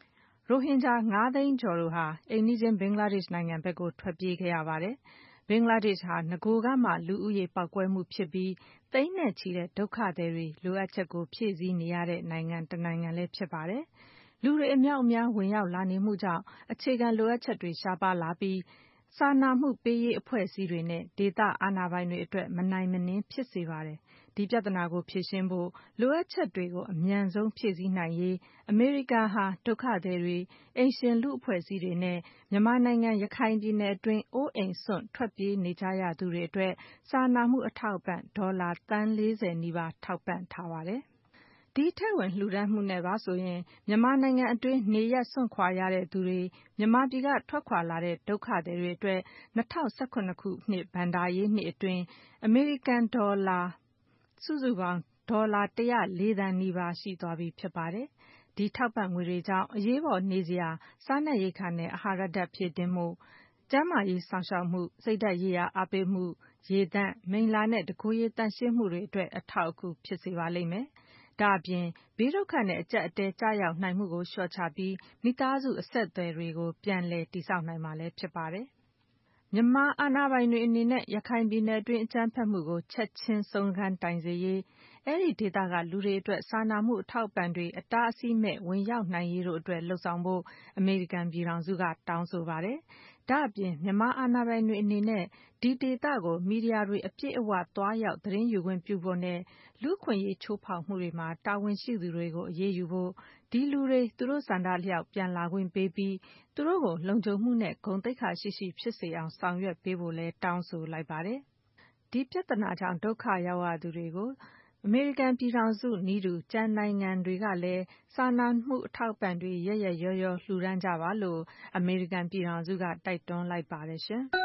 ရိုဟင်ဂျာ 5 သိန်းကျော်တို့ဟာအိမ်နီးချင်းဘင်္ဂလားဒေ့ရှ်နိုင်ငံဘက်ကိုထွက်ပြေးခဲ့ရပါတယ်။ဘင်္ဂလားဒေ့ရှ်ဟာနဂိုကမှလူဦးရေပေါက်ကွဲမှုဖြစ်ပြီးသိန်းနဲ့ချီတဲ့ဒုက္ခသည်တွေလိုအပ်ချက်ကိုဖြည့်ဆည်းနေရတဲ့နိုင်ငံတစ်နိုင်ငံလည်းဖြစ်ပါတယ်။လူတွေအများအပြားဝင်ရောက်လာနေမှုကြောင့်အခြေခံလိုအပ်ချက်တွေရှားပါးလာပြီးစာနာမှုပေးရေးအဖွဲ့အစည်းတွေနဲ့ဒေသအာဏာပိုင်တွေအတွက်မနိုင်မနင်းဖြစ်စေပါတယ်။ဒီပြဿနာကိုဖြေရှင်းဖို့လိုအပ်ချက်တွေကိုအမြန်ဆုံးဖြည့်ဆည်းနိုင်ရေးအမေရိကန်ဟာဒုက္ခသည်တွေအိမ်ရှင်လူ့အဖွဲ့အစည်းတွေနဲ့မြန်မာနိုင်ငံရခိုင်ပြည်နယ်အတွင်းအိုးအိမ်စွန့်ထွက်ပြေးနေကြရသူတွေအတွက်စာနာမှုအထောက်အပံ့ဒေါ်လာသန်း 40 နီးပါးထောက်ပံ့ထားပါတယ်။ဒီထည့်ဝင်လှူဒါန်းမှုနဲ့ပါဆိုရင်မြန်မာနိုင်ငံအတွင်းနေရပ်စွန့်ခွာရတဲ့သူတွေမြန်မာပြည်ကထွက်ခွာလာတဲ့ဒုက္ခသည်တွေအတွက်2019ခုနှစ်ဘဏ္ဍာရေးနှစ်အတွင်းအမေရိကန်ဒေါ်လာစုစုပေါင်းဒေါ်လာ104 သန်းနီးပါးရှိသွားပြီဖြစ်ပါတယ်။ဒီထောက်ပံ့ငွေတွေကြောင့်အရေးပေါ်နေစရာစားနပ်ရိက္ခာနဲ့အာဟာရဓာတ်ဖြည့်တင်းမှုကျန်းမာရေးစောင့်ရှောက်မှုစိတ်ဓာတ်ရေးရာအားပေးမှုရေသန့်မိလ္လာနဲ့တကိုယ်ရေသန့်ရှင်းမှုတွေအတွက်အထောက်အကူဖြစ်စေပါလိမ့်မယ်။ဒါအပြင်ဘေးဒုက္ခနဲ့အကျပ်အတည်းကြာရောက်နိုင်မှုကိုလျှော့ချပြီးမိသားစုအဆက်အသွယ်တွေကိုပြန်လည်တည်ဆောက်နိုင်မှာလည်းဖြစ်ပါတယ်။မြန်မာအာဏာပိုင်တွေအနေနဲ့ရခိုင်ပြည်နယ်အတွင်းအကြမ်းဖက်မှုကိုချက်ချင်းဆုံးခန်းတိုင်စေရေးအဲဒီဒေသကလူတွေအတွက်စာနာမှုအထောက်အပံ့တွေအတားအဆီးမဲ့ဝင်ရောက်နိုင်ရေးတို့အတွက်လှုံ့ဆော်ဖို့အမေရိကန်ပြည်ထောင်စုကတောင်းဆိုပါတယ်။ဒါအပြင်မြန်မာအာဏာပိုင်တွေအနေနဲ့ဒီဒေသကိုမီဒီယာတွေအပြည့်အဝသွားရောက်သတင်းယူခွင့်ပြုဖို့နဲ့လူ့အခွင့်အရေးချိုးဖောက်မှုတွေမှာတာဝန်ရှိသူတွေကိုအရေးယူဖို့ဒီလူတွေသူတို့ဆန္ဒအလျောက်ပြန်လာခွင့်ပေးပြီးသူတို့ကိုလုံခြုံမှုနဲ့ဂုဏ်သိက္ခာရှိရှိဖြစ်စေအောင်ဆောင်ရွက်ပေးဖို့လည်းတောင်းဆိုလိုက်ပါတယ်။ဒီပြဿနာကြောင့်ဒုက္ခရောက်ရသူတွေကိုအမေရိကန်ပြည်ထောင်စုနည်းတူကျန်နိုင်ငံတွေကလည်းစာနာမှုအထောက်အပံ့တွေရက်ရက်ရောရောလှူဒါန်းကြပါလို့အမေရိကန်ပြည်ထောင်စုကတိုက်တွန်းလိုက်ပါတယ်ရှင်။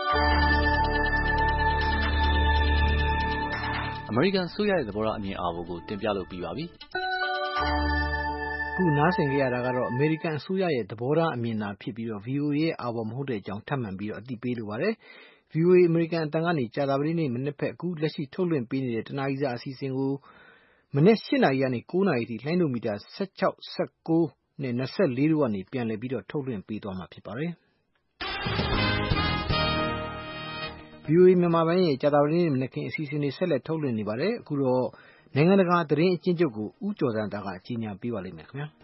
အမေရိကန်အစိုးရရဲ့သဘောထားအမြင်အာဘော်ကိုတင်ပြလို့ပြီးပါပြီ။ခုနားဆင်ကြရတာကတော့အမေရိကန်အစိုးရရဲ့သဘောထားအမြင်သာဖြစ်ပြီးတော့ VOA ရဲ့အာဘော်မဟုတ်တဲ့အကြောင်းထပ်မံပြီးတော့အသိပေးလိုပါတယ်။ VOA အမေရိကန်အတန်ကနေကြာသပတေးနေ့မနေ့ဖက်အခုလက်ရှိထုတ်လွှင့်ပေးနေတဲ့တနားရီစာအစီအစဉ်ကိုမနေ့8နာရီကနေ9နာရီထိလိုင်းဒိုမီတာ16 19နဲ့24တို့ကနေပြန်လည်ပြီးတော့ထုတ်လွှင့်ပေးသွားမှာဖြစ်ပါတယ်။ VOA မြန်မာပိုင်းရဲ့ကြာသပတေးနေ့မနေ့ကအစီအစဉ်တွေဆက်လက်ထုတ်လွှင့်နေပါတယ်။အခုတော့နိုင်ငံတကာသတင်းအကျဉ်းချုပ်ကိုဦးကျော်စံတာကကြီးညာပေးပါလိမ့်မယ်ခင်ဗျာ။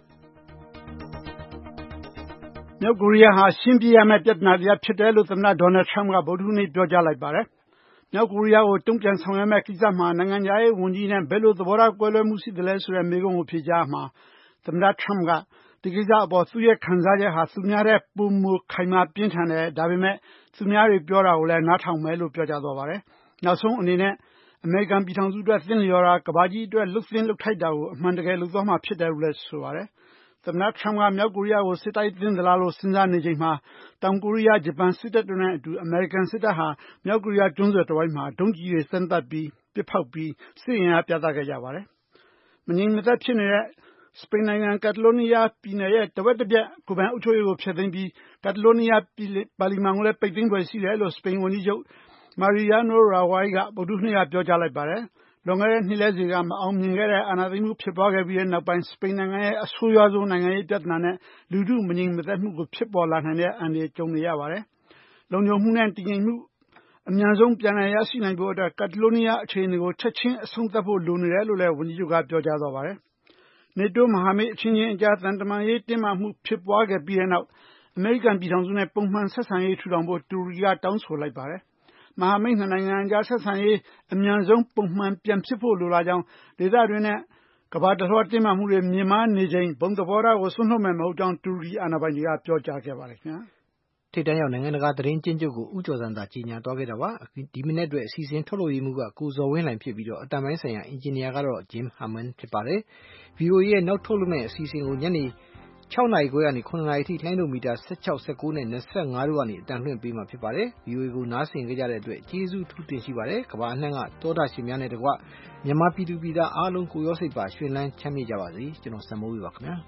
မြောက်ကိုရီးယားဟာရှင်းပြရမယ့်ပြဿနာတရားဖြစ်တယ်လို့သမ္မတဒေါ်နယ်ထရမ့်ကဗုဒ္ဓဟူးနေ့ပြောကြားလိုက်ပါတယ်။မြောက်ကိုရီးယားကိုတုံ့ပြန်ဆောင်ရွက်မယ့်ကိစ္စမှာနိုင်ငံခြားရေးဝန်ကြီးနဲ့ဘယ်လိုသဘောထားကွဲလွဲမှုရှိသလဲဆိုတဲ့မေးခွန်းကိုဖြေကြားမှာသမ္မတထရမ့်ကဒီကိစ္စအပေါ်သူ့ရဲ့ခံစားချက်ဟာသူများတဲ့ပုံမခိုင်မာပြင်းထန်တယ်ဒါပေမဲ့သူများတွေပြောတာကိုလည်းနားထောင်မယ်လို့ပြောကြားသွားပါတယ်။နောက်ဆုံးအနေနဲ့အမေရိကန်ပြည်ထောင်စုအတွက်သင့်လျော်တာကမ္ဘာကြီးအတွက်လှုပ်သင်းလှုပ်ထိုက်တာကိုအမှန်တကယ်လုပ်သွားမှာဖြစ်တယ်လို့လည်းဆိုပါတယ်။သမ္မတထရမ့်ကမြောက်ကိုရီးယားကိုစစ်တိုက်သင့်သလားလို့စဉ်းစားနေချိန်မှာတောင်ကိုရီးယားဂျပန်စစ်တပ်တို့နဲ့အတူအမေရိကန်စစ်တပ်ဟာမြောက်ကိုရီးယားကျွန်းဆွယ်တစ်ဝိုက်မှာဒုံးကျည်တွေစမ်းသပ်ပြီးပစ်ဖောက်ပြီးစစ်ရင်အားပြသခဲ့ကြပါတယ်။မငြိမ်မသက်ဖြစ်နေတဲ့စပိန်နိုင်ငံကက်တလိုနီးယားပြည်နယ်ရဲ့တဝက်တစ်ပြက်ကိုယ်ပိုင်အုပ်ချုပ်ရေးကိုဖျက်သိမ်းပြီးကက်တလိုနီးယားပါလီမန်ကိုလည်းပိတ်သိမ်းဖွယ်ရှိတယ်လို့စပိန်ဝန်ကြီးချုပ်မာရီယာနိုရာဝိုင်းကဗုဒ္ဓဟူးနေ့ကပြောကြားလိုက်ပါတယ်။လွန်ခဲ့တဲ့နှစ်လတွေကမအောင်မြင်ခဲ့တဲ့အာဏာသိမ်းမှုဖြစ်ပွားခဲ့ပြီးတဲ့နောက်ပိုင်းစပိန်နိုင်ငံရဲ့အဆိုးရွားဆုံးနိုင်ငံရေးပြဿနာနဲ့လူထုမငြိမ်မသက်မှုကိုဖြစ်ပေါ်လာနိုင်တဲ့အန္တရာယ်ကြုံနေရပါတယ်။လုံခြုံမှုနဲ့တည်ငြိမ်မှုအမြန်ဆုံးပြန်လည်ရရှိနိုင်ဖို့အတွက်ကက်တလိုနီးယားအခြေအနေကိုချက်ချင်းအဆုံးသတ်ဖို့လိုနေတယ်လို့လည်းဝန်ကြီးချုပ်ကပြောကြားသွားပါတယ်။နေတိုးမဟာမိတ်အချင်းချင်းအကြားသံတမန်ရေးတင်းမာမှုဖြစ်ပွားခဲ့ပြီးတဲ့နောက်အမေရိကန်ပြည်ထောင်စုနဲ့ပုံမှန်ဆက်ဆံရေးထူထောင်ဖို့တူရကီကတောင်းဆိုလိုက်ပါတယ်။မဟာမိတ်နှစ်နိုင်ငံအကြားဆက်ဆံရေးအမြန်ဆုံးပုံမှန်ပြန်ဖြစ်ဖို့လိုလားကြောင်းဒေသတွင်းနဲ့ကမ္ဘာတစ်လွှားတင်းမာမှုတွေမြင့်မားနေချိန်ဘုံသဘောထားကိုစွန့်လွှတ်မယ်မဟုတ်ကြောင်းတူရကီအာဏာပိုင်တွေကပြောကြားခဲ့ပါတယ်ခင်ဗျာ။ထိပ်တန်းရောက်နိုင်ငံတကာသတင်းကျဉ်းချုပ်ကိုဦးကျော်စံသာကြီးညာသွားခဲ့တာပါ။ဒီမနေ့အတွက်အစီအစဉ်ထုတ်လုပ်ရေးမှုကကိုဇော်ဝင်းလှိုင်ဖြစ်ပြီးတော့အတန်ပိုင်းဆိုင်ရာအင်ဂျင်နီယာကတော့ Jim Hammond ဖြစ်ပါတယ်။ VOA ရဲ့နောက်ထုတ်လွှင့်မယ့်အစီအစဉ်ကိုညနေ6နာရီခွဲကနေ9နာရီထိလိုင်းဒိုမီတာ16 19နဲ့25တို့ကနေအတန်လွှင့်ပေးမှာဖြစ်ပါတယ်။ VOA ကိုနားဆင်ကြကြတဲ့အတွက်ကျေးဇူးထူးတင်ရှိပါတယ်။ကမ္ဘာအနှံ့ကသောတာရှင်များနဲ့တကွမြန်မာပြည်သူပြည်သားအားလုံးကိုရောစိတ်ပါရွှင်လန်းချမ်းမြေ့ကြပါစေ။ကျွန်တော်စံမိုးဝေပါခင်ဗျာ။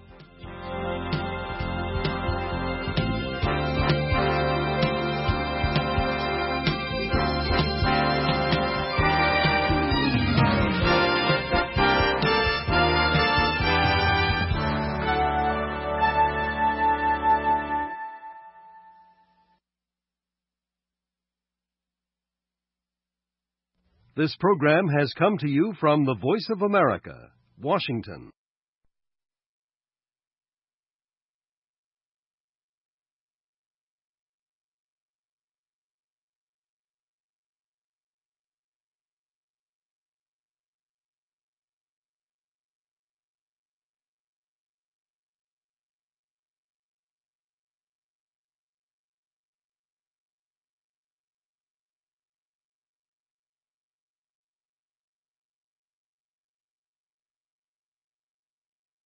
This program has come to you from the Voice of America, Washington.